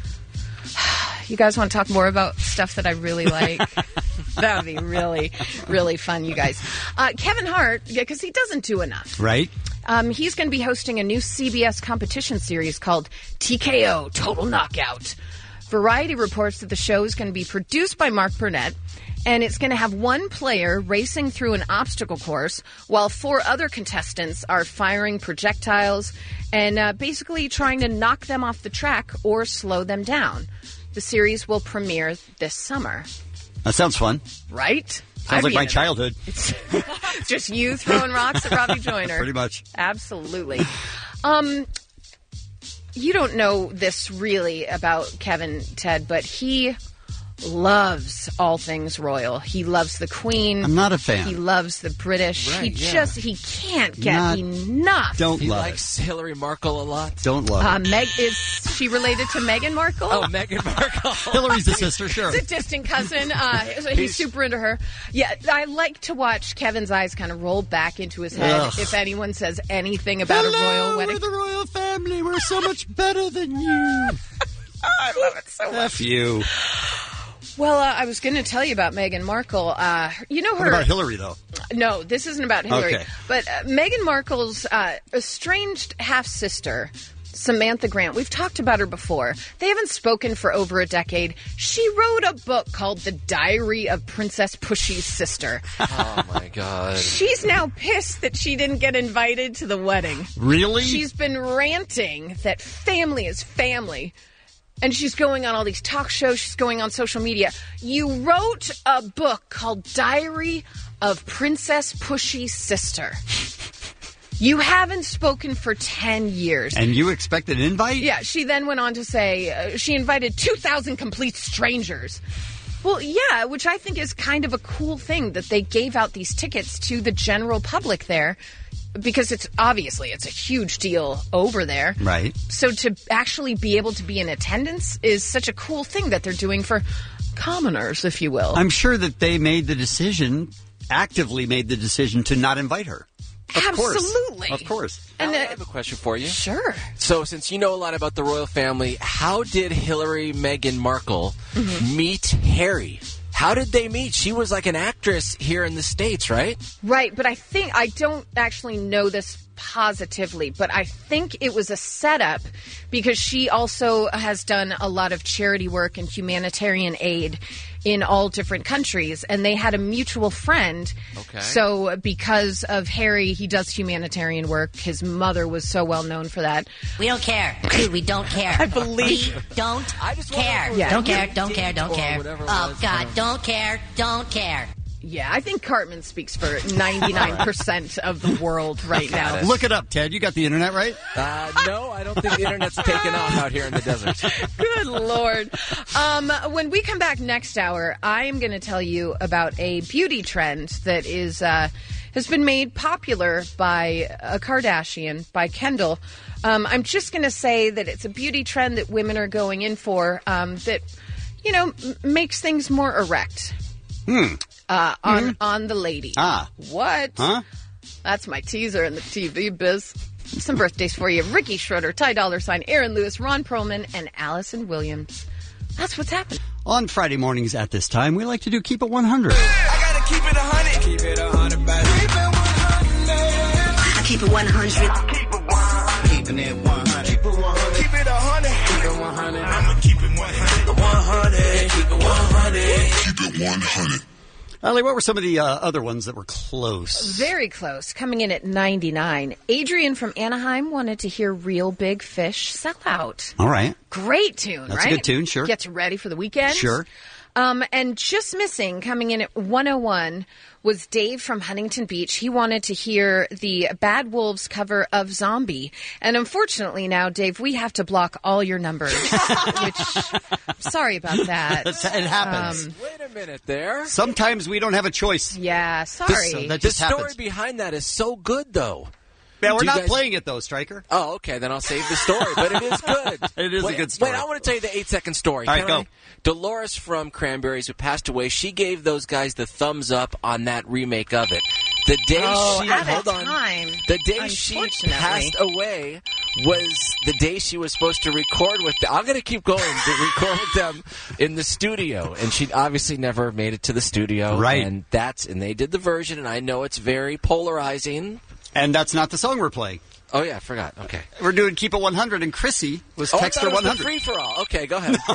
You guys want to talk more about stuff that I really like? That would be really, really fun, you guys. Uh, Kevin Hart, because he doesn't do enough. Right. Um, he's going to be hosting a new C B S competition series called T K O, Total Knockout. Variety reports that the show is going to be produced by Mark Burnett, and it's going to have one player racing through an obstacle course while four other contestants are firing projectiles and uh, basically trying to knock them off the track or slow them down. The series will premiere this summer. That sounds fun. Right? Sounds I'd like be my into that. childhood. It's just you throwing rocks at Robbie Joyner. Pretty much. Absolutely. Um, you don't know this really about Kevin, Ted, but he loves all things royal. He loves the Queen. I'm not a fan. He loves the British. Right, he yeah. just, he can't get Not- enough. Don't He love likes Hillary Markle a lot. it. Don't love Uh, it. Meg, is she related to Meghan Markle? Oh, Meghan Markle. Hillary's the sister, sure. It's a distant cousin. Uh, he's, he's super into her. Yeah, I like to watch Kevin's eyes kind of roll back into his head Ugh. if anyone says anything about Hello, a royal wedding. we're the royal family. We're so much better than you. I love it so much. F you. Well, uh, I was going to tell you about Meghan Markle. Uh, you know her. What about Hillary, though? No, this isn't about Hillary. Okay. But uh, Meghan Markle's uh, estranged half sister, Samantha Grant. We've talked about her before. They haven't spoken for over a decade. She wrote a book called The Diary of Princess Pushy's Sister. Oh, my God. She's now pissed that she didn't get invited to the wedding. Really? She's been ranting that family is family. And she's going on all these talk shows. She's going on social media. You wrote a book called Diary of Princess Pushy's Sister. You haven't spoken for ten years. And you expect an invite? Yeah, she then went on to say uh, she invited two thousand complete strangers. Well, yeah, which I think is kind of a cool thing that they gave out these tickets to the general public there, because it's obviously it's a huge deal over there. Right. So to actually be able to be in attendance is such a cool thing that they're doing for commoners, if you will. I'm sure that they made the decision, actively made the decision to not invite her. Of Absolutely. Course. Of course. And Alan, uh, I have a question for you. Sure. So, since you know a lot about the royal family, how did Hillary Meghan Markle Mm-hmm. meet Harry? How did they meet? She was like an actress here in the States, right? Right, but I think I don't actually know this positively, but I think it was a setup because she also has done a lot of charity work and humanitarian aid in all different countries, and they had a mutual friend. Okay. So because of Harry, he does humanitarian work. His mother was so well known for that. We don't care. Dude, we don't care. I believe. We don't I just care. wonder- Yeah. Don't care, don't care, don't Or care. whatever it Oh, was. God, don't care, don't care. Yeah, I think Cartman speaks for ninety-nine percent of the world right now. Look it up, Ted. You got the internet right? Uh, no, I don't think the internet's taken off out here in the desert. Good Lord. Um, when we come back next hour, I am going to tell you about a beauty trend that is uh, has been made popular by a Kardashian, by Kendall. Um, I'm just going to say that it's a beauty trend that women are going in for um, that, you know, m- makes things more erect. Hmm. Uh, on on the lady. Ah. What? Huh? That's my teaser in the T V biz. Some birthdays for you. Ricky Schroeder, Ty Dollar Sign, Aaron Lewis, Ron Perlman, and Allison Williams. That's what's happening. On Friday mornings at this time, we like to do Keep It one hundred. I gotta keep it a hundred. Keep it a hundred, baby. Keep it one hundred. I keep it one hundred. Keep it one hundred. Keeping it one hundred. Keep it one hundred. Keep it a hundred. Keep it one hundred. I'ma keep it one hundred. one hundred. Keep it one hundred. Keep it one hundred. Ali, what were some of the uh, other ones that were close? Very close. Coming in at ninety-nine. Adrian from Anaheim wanted to hear Real Big Fish Sell Out. All right. Great tune, That's right? a good tune, sure. Gets you ready for the weekend. Sure. Um, and just missing, coming in at one oh one, was Dave from Huntington Beach. He wanted to hear the Bad Wolves cover of Zombie. And unfortunately now, Dave, we have to block all your numbers. Which, sorry about that. It happens. Um, Wait a minute there. Sometimes we don't have a choice. Yeah, sorry. That The just story happens. behind that is so good, though. Yeah, we're Do you not guys- playing it, though, Stryker. Oh, okay. Then I'll save the story. But it is good. It is wait, a good story. Wait, I want to tell you the eight-second story. All Can right, go. I? Dolores from Cranberries, who passed away, she gave those guys the thumbs up on that remake of it. The day Oh, she at hold that on, time, the day she unfortunately. passed away was the day she was supposed to record with them. I'm going to keep going to record with them in the studio, and she obviously never made it to the studio. Right. And that's and they did the version, and I know it's very polarizing. And that's not the song we're playing. Oh yeah, I forgot. Okay. We're doing Keep It one hundred, and Chrissy was Oh, I Texter thought it was one the hundred. free for all. Okay, go ahead.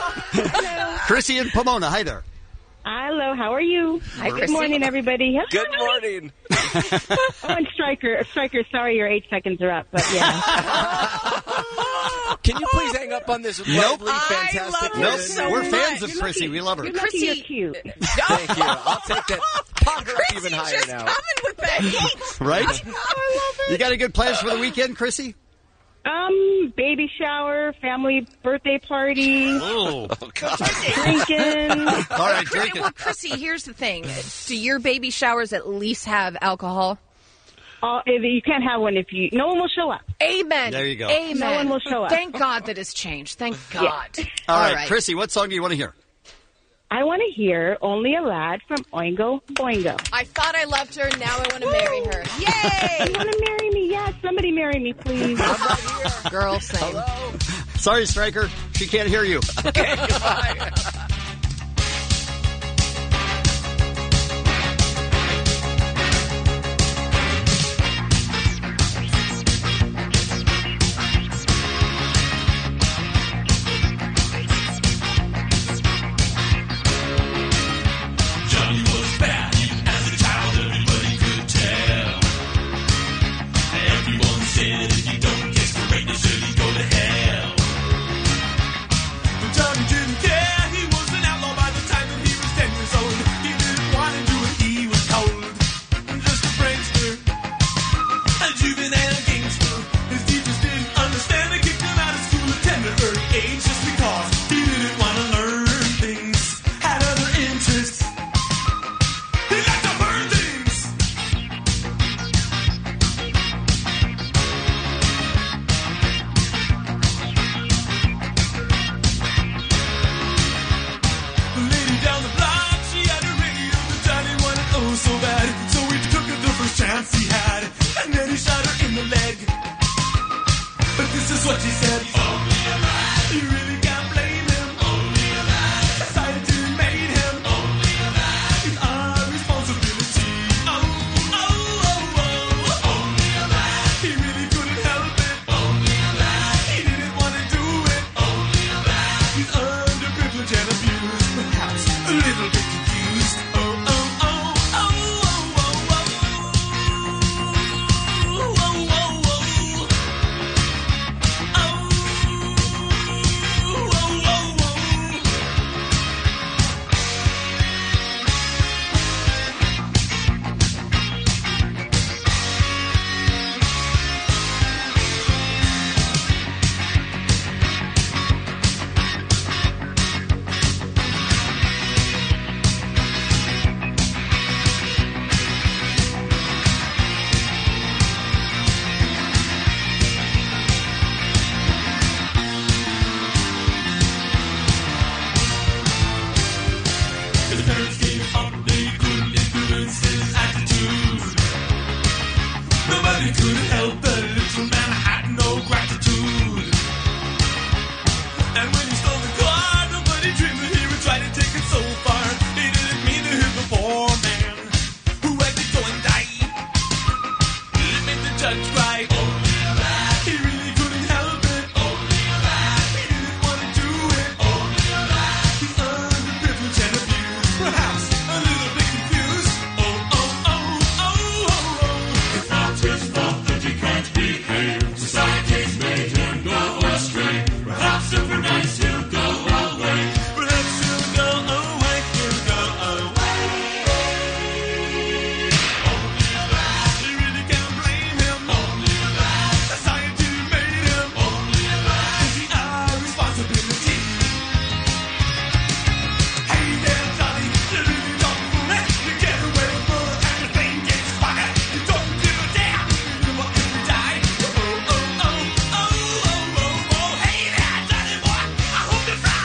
Chrissy in Pomona. Hi there. Hello, how are you? Hi, Good Chrissy. morning, everybody. Good morning. Oh, and Stryker, Stryker, sorry your eight seconds are up, but yeah. Can you please hang up on this Nope. lovely, fantastic Nope. woman? So We're fans of Chrissy. We love her. You're lucky you're cute. Thank you. I'll take that. Pop her up even higher now. with the heat. Right? I love it. You got any good plans for the weekend, Chrissy? Um, baby shower, family birthday party. Oh, God. Drinking. All right, drinking. Well, Chrissy, here's the thing. Do your baby showers at least have alcohol? Uh, you can't have one if you... No one will show up. Amen. There you go. Amen. No one will show up. Thank God that has changed. Thank God. All right, Chrissy, what song do you want to hear? I want to hear Only a Lad from Oingo Boingo. I thought I loved her. Now I want to marry her. Yay! You want to marry me? Yes, somebody marry me, please. Girl, same. Sorry, Stryker. She can't hear you. Okay, goodbye. Johnny was bad. As a child, everybody could tell. Everyone said if you don't get straight, they said he'd go to hell. But Johnny didn't care. He was but he couldn't help it. The little man had no gratitude. And when he stole the car, nobody dreamed that he would try to take it so far. He didn't mean to hit the poor man who had to go and die. He made the judge cry. Only a rat. He really couldn't help it. Only a rat. He didn't want to do it. Only a rat. He's underprivileged and abused. Perhaps a little bit confused. Oh, oh, oh, oh, oh, oh. It's not his fault that he can't behave. Society's made him go astray. Perhaps if we're nice, he'll go away. Perhaps he'll go away. He'll go away. Only a rat. You really can't blame him. Only a rat. Society made him. Only a rat. It's the our responsibility. Hey there, Johnny. You really don't fool it. You get away with murder and the thing gets fired. You don't give a damn. You want him to die. Oh, oh, oh, oh, oh, oh, oh. Hey there, Johnny boy. I hope you fry.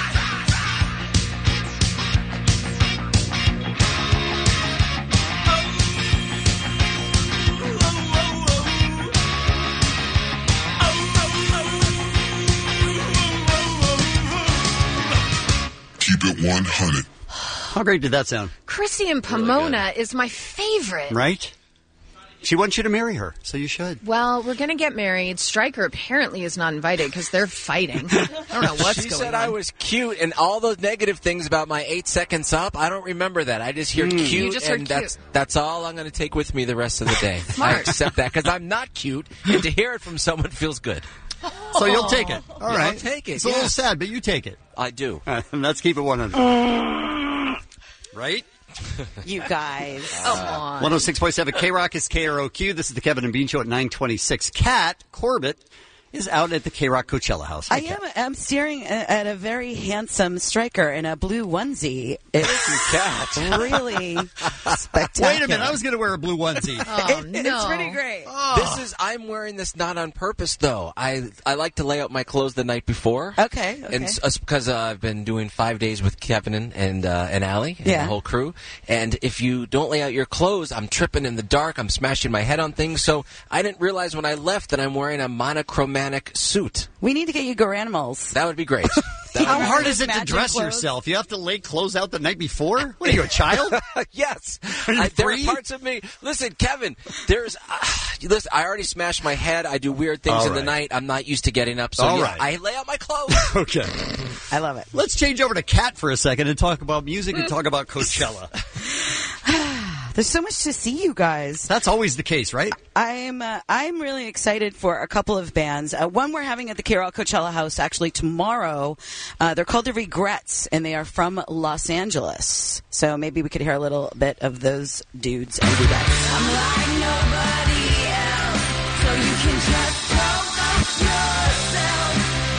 Keep it one hundred. How great did that sound? Chrissy and Pomona is my favorite. Right? She wants you to marry her, so you should. Well, we're going to get married. Stryker apparently is not invited because they're fighting. I don't know what's she going said on. I was cute, and all those negative things about my eight seconds up, I don't remember that. I just hear cute, You just heard and cute. that's that's all I'm going to take with me the rest of the day. I Smart. accept that because I'm not cute, and to hear it from someone feels good. So you'll take it. All Yeah, right. I'll take it, It's a little yes. sad, but you take it. I do. And let's keep it one hundred. Right? You guys. Come on. one oh six point seven K-Rock is K R O Q. This is the Kevin and Bean Show at nine twenty-six. Kat Corbett is out at the K-Rock Coachella House. Hi, I Kat. am. I'm staring a- at a very handsome Stryker in a blue onesie. It's Kat. really spectacular. Wait a minute. I was going to wear a blue onesie. Oh, It- no. It's pretty great. This is I'm wearing this not on purpose though. I I like to lay out my clothes the night before. Okay. Okay. And s- because uh, I've been doing five days with Kevin and and, uh, and Allie and Yeah. the whole crew. And if you don't lay out your clothes, I'm tripping in the dark. I'm smashing my head on things. So I didn't realize when I left that I'm wearing a monochromatic suit. we need to get you Garanimals. That would be great. That How would be hard great. is it to Matching dress clothes? yourself? You have to lay clothes out the night before? What are you, a child? Yes. Are you I, there are free? parts of me. Listen, Kevin, there's. Uh, listen, I already smashed my head. I do weird things All in the right. night. I'm not used to getting up. So All yeah, right. I lay out my clothes. Okay. I love it. Let's change over to Kat for a second and talk about music and talk about Coachella. There's so much to see, you guys. That's always the case, right? I'm uh, I'm really excited for a couple of bands. Uh, one we're having at the K-Rock Coachella House actually tomorrow. Uh, they're called the Regrets, and they are from Los Angeles. So maybe we could hear a little bit of those dudes and do that. I'm like nobody else, so you can just promote yourself.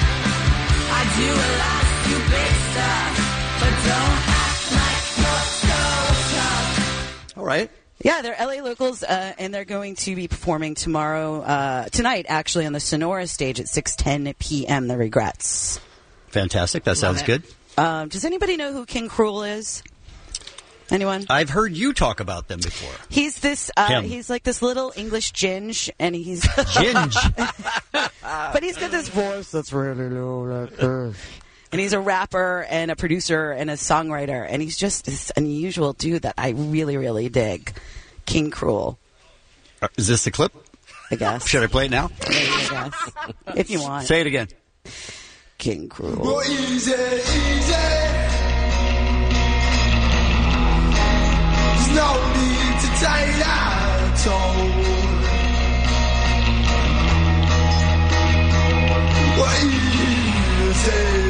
I do a lot of stupid stuff, but don't act like you're so tough. All right. Yeah, they're L A locals, uh, and they're going to be performing tomorrow, uh, tonight, actually, on the Sonora stage at six ten p.m., The Regrets. Fantastic. That sounds it. good. Um, does anybody know who King Cruel is? Anyone? I've heard you talk about them before. He's this. Uh, Him. he's like this little English ginge, and he's Ginge. but he's got this voice that's really low, like this. And he's a rapper and a producer and a songwriter, and he's just this unusual dude that I really, really dig. King Cruel, Uh, Is this the clip? I guess. Should I play it now? Maybe, I guess. If you want. Say it again. King Cruel. Go easy, easy. There's no need to take that toll. Go easy.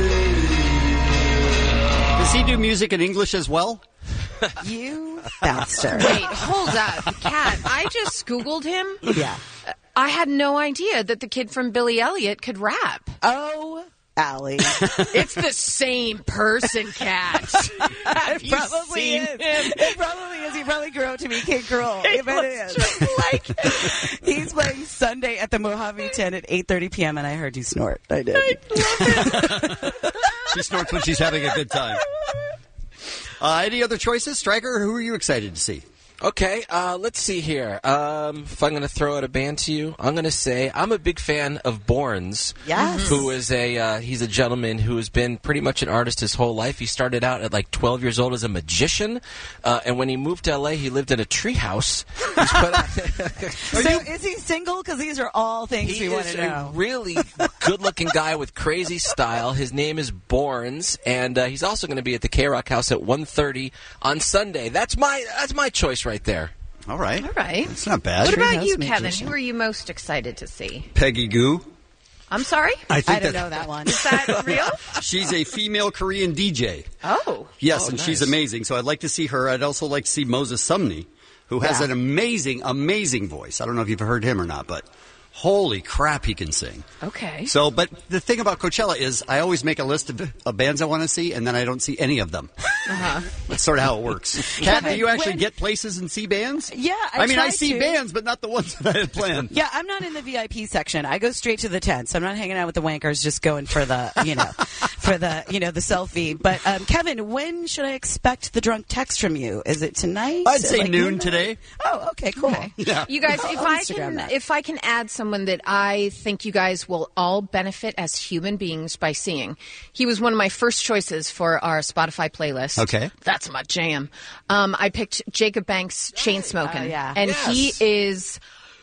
Does he do music in English as well? You bastard. Wait, hold up. Kat, I just Googled him. Yeah. I had no idea that the kid from Billy Elliot could rap. Oh, Allie. It's the same person, Kat. Have It you probably seen is. him? It probably is. He probably grew up to be King Cruel. He I bet it looks is. just like him. He's playing Sunday at the Mojave tent at eight thirty p.m. and I heard you snort. I did. She snorts when she's having a good time. Uh, any other choices? Stryker, who are you excited to see? Okay, uh, let's see here. Um, if I'm going to throw out a band to you, I'm going to say I'm a big fan of Borns. Yes. Who is a uh, he's a gentleman who has been pretty much an artist his whole life. He started out at like twelve years old as a magician, uh, and when he moved to L A, he lived in a treehouse. He's put out So is he single? Because these are all things He we want is to know. a really good-looking guy with crazy style. His name is Borns, and uh, he's also going to be at the K-Rock House at one thirty on Sunday. That's my that's my choice right there. All right. All right. It's not bad. What about Treehouse you, Kevin? magician. Who are you most excited to see? Peggy Goo. I'm sorry? I think I don't that- know that one. Is that real? She's a female Korean D J. Oh. Yes, Oh, and nice. she's amazing. So I'd like to see her. I'd also like to see Moses Sumney, who has Yeah. an amazing, amazing voice. I don't know if you've heard him or not, but holy crap, he can sing. Okay. So, but the thing about Coachella is I always make a list of, of bands I want to see, and then I don't see any of them. Uh-huh. That's sort of how it works. Kat, do you actually get places and see bands? Yeah, I I mean, I try see to. bands, but not the ones that I had planned. Yeah, I'm not in the V I P section. I go straight to the tents. I'm not hanging out with the wankers, just going for the, you know, for the, you know, the selfie. But um, Kevin, when should I expect the drunk text from you? Is it tonight? I'd say Like noon midnight? today. Oh, okay, cool. Yeah. You guys, if I'll I Instagram can, that. if I can add someone that I think you guys will all benefit as human beings by seeing, he was one of my first choices for our Spotify playlist. Okay. That's my jam. Um, I picked Jacob Banks, Chainsmoking, Oh, yeah. and Yes. he is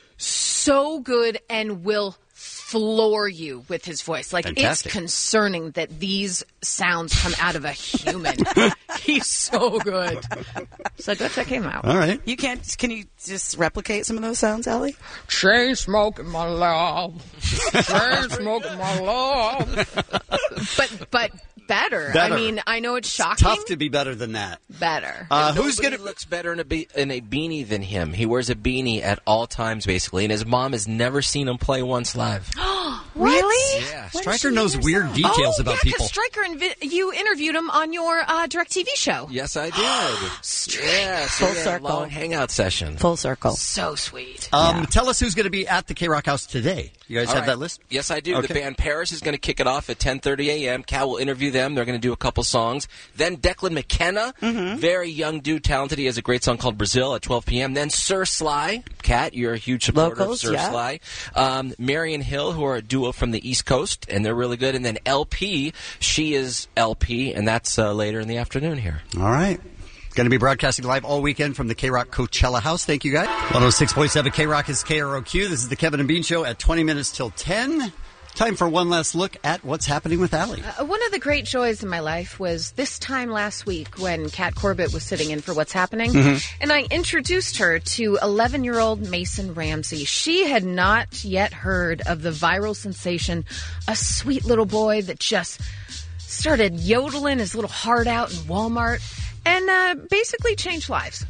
so good and will floor you with his voice. Like, Fantastic. it's concerning that these sounds come out of a human. He's so good. So go check him out. All right. You can't. Can you just replicate some of those sounds, Allie? Chain smoking my love. Chain smoking my love. But but better. Better. I mean, I know it's shocking. Tough to be better than that. Better. Uh, who's Nobody going to... looks better in a be- in a beanie than him? He wears a beanie at all times, basically, and his mom has never seen him play once live. Really? Yeah. Stryker knows weird details oh, about yeah, people. because Stryker, invi- you interviewed him on your uh, DirecTV show. Yes, I did. yeah, so Full we had circle. a long hangout session. Full circle. So sweet. Um, Yeah. Tell us who's going to be at the K-Rock House today. You guys All have right. that list? Yes, I do. Okay. The band Paris is going to kick it off at ten thirty a.m. Cal will interview them. They're going to do a couple songs. Then Declan McKenna, Mm-hmm. very young dude, talented. He has a great song called Brazil at twelve p.m. Then Sir Sly. Kat, you're a huge supporter Locals, of Sir yeah. Sly. Um, Marion Hill, who are a duo from the East Coast, and they're really good. And then L P, she is L P, and that's uh, later in the afternoon here. All right. Going to be broadcasting live all weekend from the K-Rock Coachella House. Thank you, guys. one oh six point seven K-Rock is K R O Q. This is the Kevin and Bean Show at twenty minutes till ten. Time for one last look at what's happening with Allie. Uh, one of the great joys in my life was this time last week when Kat Corbett was sitting in for What's Happening, Mhm. and I introduced her to eleven-year-old Mason Ramsey. She had not yet heard of the viral sensation, a sweet little boy that just started yodeling his little heart out in Walmart and uh, basically changed lives.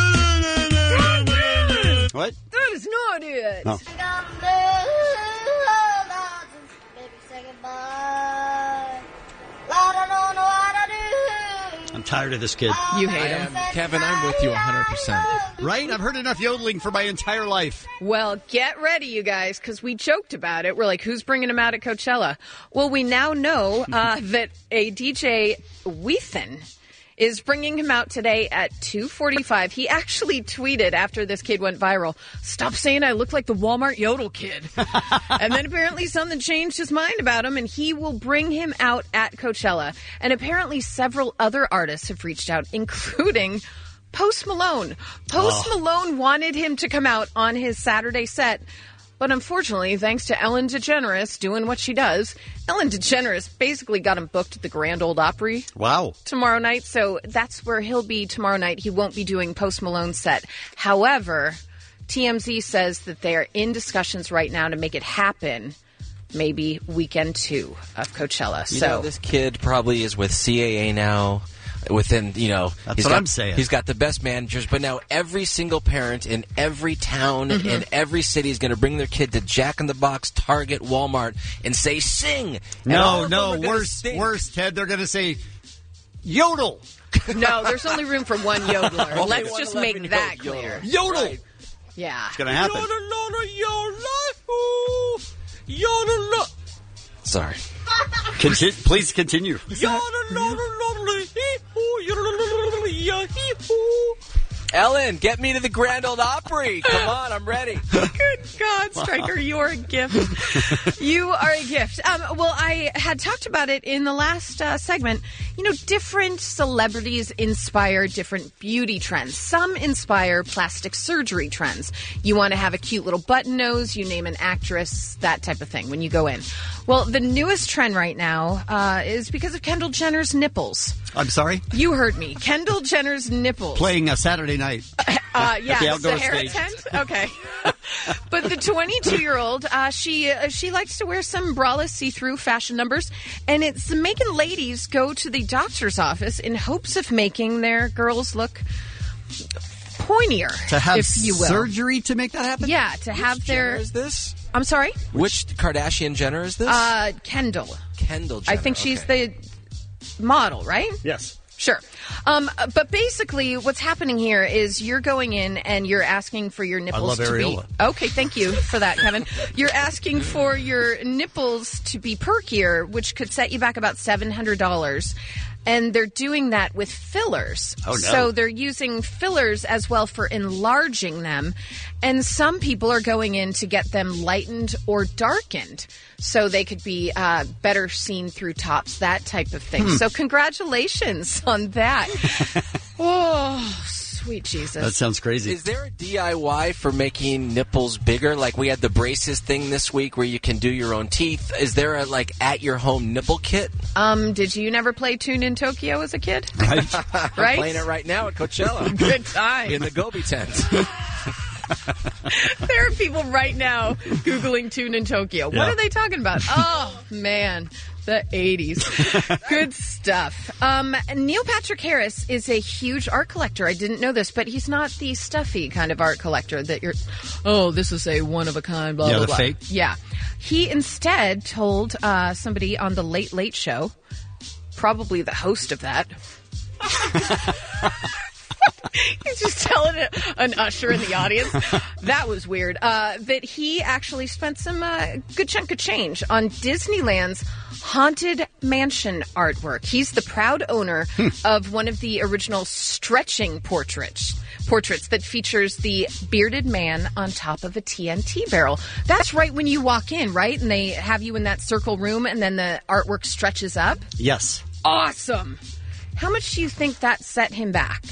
What? That is not it. No. I'm tired of this kid. You hate him. Kevin, I'm with you one hundred percent. Right? I've heard enough yodeling for my entire life. Well, get ready, you guys, because we joked about it. We're like, who's bringing him out at Coachella? Well, we now know uh, that a D J, Weethan, is bringing him out today at two forty-five. He actually tweeted after this kid went viral, "Stop saying I look like the Walmart Yodel kid." And then apparently something changed his mind about him, and he will bring him out at Coachella. And apparently several other artists have reached out, including Post Malone. Post Oh. Malone wanted him to come out on his Saturday set. But unfortunately, thanks to Ellen DeGeneres doing what she does, Ellen DeGeneres basically got him booked at the Grand Ole Opry Wow. tomorrow night. So that's where he'll be tomorrow night. He won't be doing Post Malone's set. However, T M Z says that they are in discussions right now to make it happen. Maybe weekend two of Coachella. You so know, this kid probably is with C A A now. Within, you know, That's he's what got, I'm saying. He's got the best managers, but now every single parent in every town Mhm. in every city is going to bring their kid to Jack in the Box, Target, Walmart, and say, "Sing." And all No, of no, them are gonna worse, sing. worse, Ted. They're going to say, yodel. no, there's only room for one yodeler. Only Let's one just eleven make that yodel. clear. Yodel. Yeah. It's going to happen. Sorry. Conti- please continue. Ellen, get me to the Grand Ole Opry. Come on, I'm ready. Good God, Stryker, you are a gift. You are a gift. Um, well, I had talked about it in the last uh, segment. You know, different celebrities inspire different beauty trends. Some inspire plastic surgery trends. You want to have a cute little button nose, you name an actress, that type of thing when you go in. Well, the newest trend right now uh, is because of Kendall Jenner's nipples. I'm sorry? You heard me. Kendall Jenner's nipples. Playing a Saturday night. Uh, yeah, At the outdoor Sahara stage. tent. Okay. But the twenty-two-year-old, uh, she uh, she likes to wear some braless see-through fashion numbers, and it's making ladies go to the doctor's office in hopes of making their girls look pointier, To have if you will. surgery to make that happen? Yeah, to have their. Jenner is this? I'm sorry? Which Kardashian Jenner is this? Uh, Kendall. Kendall Jenner. I think she's the model, right? Yes. Sure. Um, but basically, what's happening here is you're going in and you're asking for your nipples love to areola. be... Okay, thank you for that, Kevin. You're asking for your nipples to be perkier, which could set you back about seven hundred dollars. And they're doing that with fillers. Oh, no. So they're using fillers as well for enlarging them. And some people are going in to get them lightened or darkened so they could be uh, better seen through tops, that type of thing. Hmm. So congratulations on that. Oh, sweet Jesus. That sounds crazy. Is there a D I Y for making nipples bigger? Like we had the braces thing this week where you can do your own teeth. Is there a like at your home nipple kit? Um, did you never play Tune in Tokyo as a kid? Right. I'm Right? playing it right now at Coachella. Good time. In the Gobi tent. There are people right now Googling Tune in Tokyo. What Yeah. are they talking about? Oh, man. The eighties. Good stuff. Um, Neil Patrick Harris is a huge art collector. I didn't know this, but he's not the stuffy kind of art collector that you're, oh, this is a one-of-a-kind, blah, Yeah, blah, the blah. fake. Yeah. He instead told uh, somebody on The Late Late Show, probably the host of that, he's just telling it, an usher in the audience. That was weird. Uh, that he actually spent some uh, good chunk of change on Disneyland's Haunted Mansion artwork. He's the proud owner of one of the original stretching portraits. Portraits that features the bearded man on top of a T N T barrel. That's right when you walk in, right? And they have you in that circle room, and then the artwork stretches up. Yes. Awesome. How much do you think that set him back?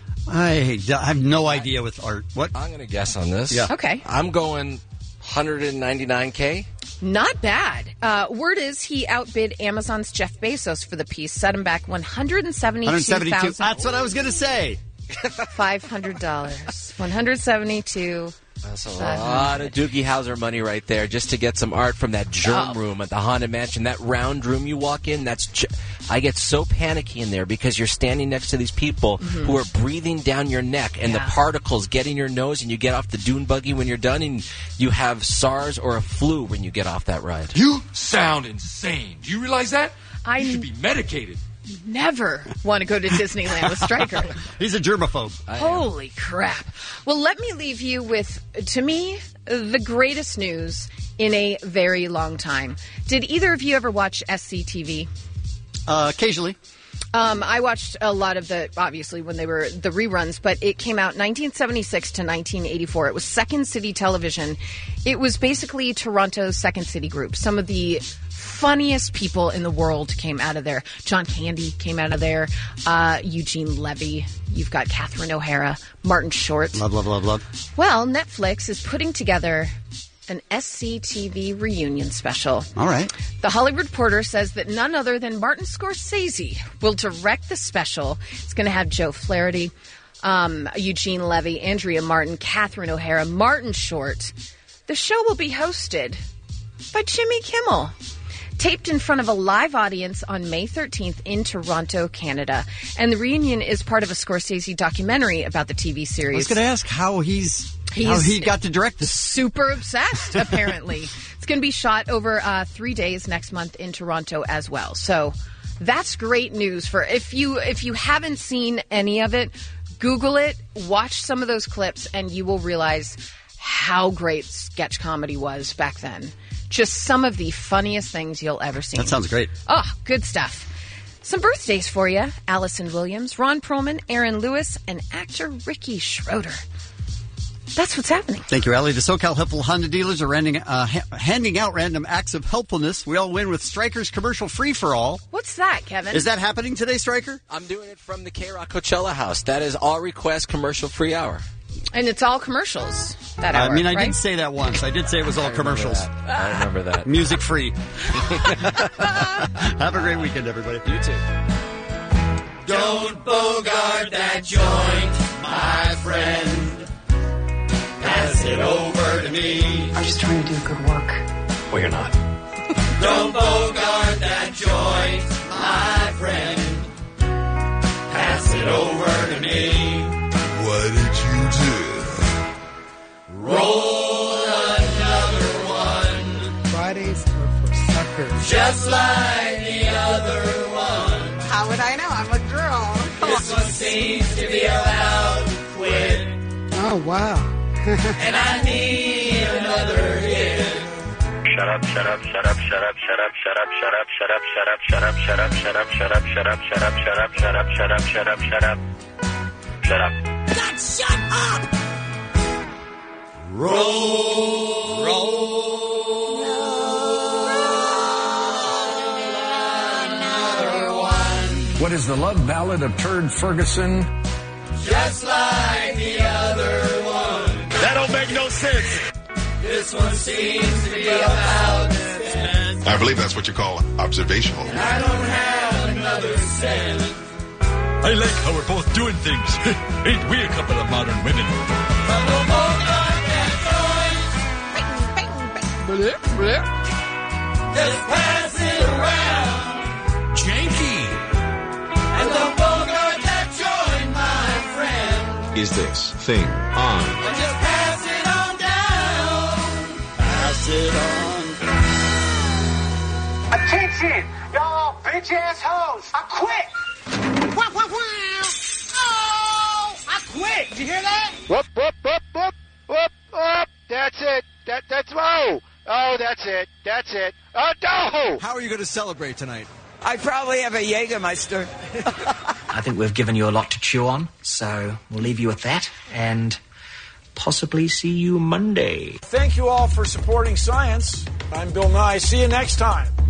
I, I have no idea with art. What? I'm going to guess on this. Yeah. Okay. I'm going one hundred ninety-nine K. Not bad. Uh, word is he outbid Amazon's Jeff Bezos for the piece, set him back one hundred seventy-two one hundred seventy-two. thousand dollars. That's what I was going to say. five hundred dollars. one hundred seventy-two. That's a lot of Doogie Howser money right there just to get some art from that germ Oh. room at the Haunted Mansion. That round room you walk in, that's j- I get so panicky in there because you're standing next to these people Mhm. who are breathing down your neck and Yeah. the particles get in your nose and you get off the dune buggy when you're done and you have SARS or a flu when you get off that ride. You sound insane. Do you realize that? I You should be medicated. never want to go to Disneyland with Stryker. He's a germaphobe. Holy crap. Well, let me leave you with, to me, the greatest news in a very long time. Did either of you ever watch S C T V? Uh, occasionally. Um, I watched a lot of the, obviously, when they were the reruns, but it came out nineteen seventy-six to nineteen eighty-four. It was Second City Television. It was basically Toronto's Second City Group. Some of the funniest people in the world came out of there. John Candy came out of there. Uh, Eugene Levy. You've got Catherine O'Hara. Martin Short. Love, love, love, love. Well, Netflix is putting together an S C T V reunion special. All right. The Hollywood Reporter says that none other than Martin Scorsese will direct the special. It's going to have Joe Flaherty, um, Eugene Levy, Andrea Martin, Catherine O'Hara, Martin Short. The show will be hosted by Jimmy Kimmel. Taped in front of a live audience on May thirteenth in Toronto, Canada. And the reunion is part of a Scorsese documentary about the T V series. I was going to ask how he's, He's how he got to direct this. Super obsessed, apparently. It's going to be shot over uh, three days next month in Toronto as well. So that's great news for if you if you haven't seen any of it, Google it, watch some of those clips, and you will realize how great sketch comedy was back then. Just some of the funniest things you'll ever see. That sounds great. Oh, good stuff. Some birthdays for you. Allison Williams, Ron Perlman, Aaron Lewis, and actor Ricky Schroeder. That's what's happening. Thank you, Allie. The SoCal Helpful Honda dealers are handing, uh, ha- handing out random acts of helpfulness. We all win with Stryker's commercial free-for-all. What's that, Kevin? Is that happening today, Stryker? I'm doing it from the K-Rock Coachella House. That is all request commercial free hour. And it's all commercials that hour, I mean, I right? did say that once. I did say it was all commercials. I remember that. Music free. Have a great weekend, everybody. You too. Don't bogart that joint, my friend. Pass it over to me. I'm just trying to do good work. Well, you're not. Don't bogart that joint, my friend. Pass it over to me. What did you do? Roll another one. Fridays are for suckers. Just like the other one. How would I know? I'm a girl. This one seems to be about to quit. Oh, wow. And I need another hit. Shut up, shut up, shut up, shut up, shut up, shut up, shut up, shut up, shut up, shut up, shut up, shut up, shut up, shut up, shut up, shut up, shut up, shut up, shut up, shut up. Shut up. God, shut up! Roll, roll, another one. What is the love ballad of Turd Ferguson? Just like the other one. That don't make no sense. This one seems to be about to spend. I believe that's what you call observational. And I don't have another cent. I like how we're both doing things. Ain't we a couple of modern women? But no more like that joint. Just pass it around. Janky. And don't bogart that joint, my friend. Is this thing on? Or just pass it on down. Pass it on down. Attention, y'all bitch ass hoes. I quit. Wow, wow, wow. Oh, I quit. Did you hear that? Whoop, whoop, whoop, whoop, whoop, whoop. That's it. That, that's, oh, oh, that's it. That's it. Oh, no. How are you going to celebrate tonight? I probably have a Jägermeister. I think we've given you a lot to chew on, so we'll leave you with that and possibly see you Monday. Thank you all for supporting science. I'm Bill Nye. See you next time.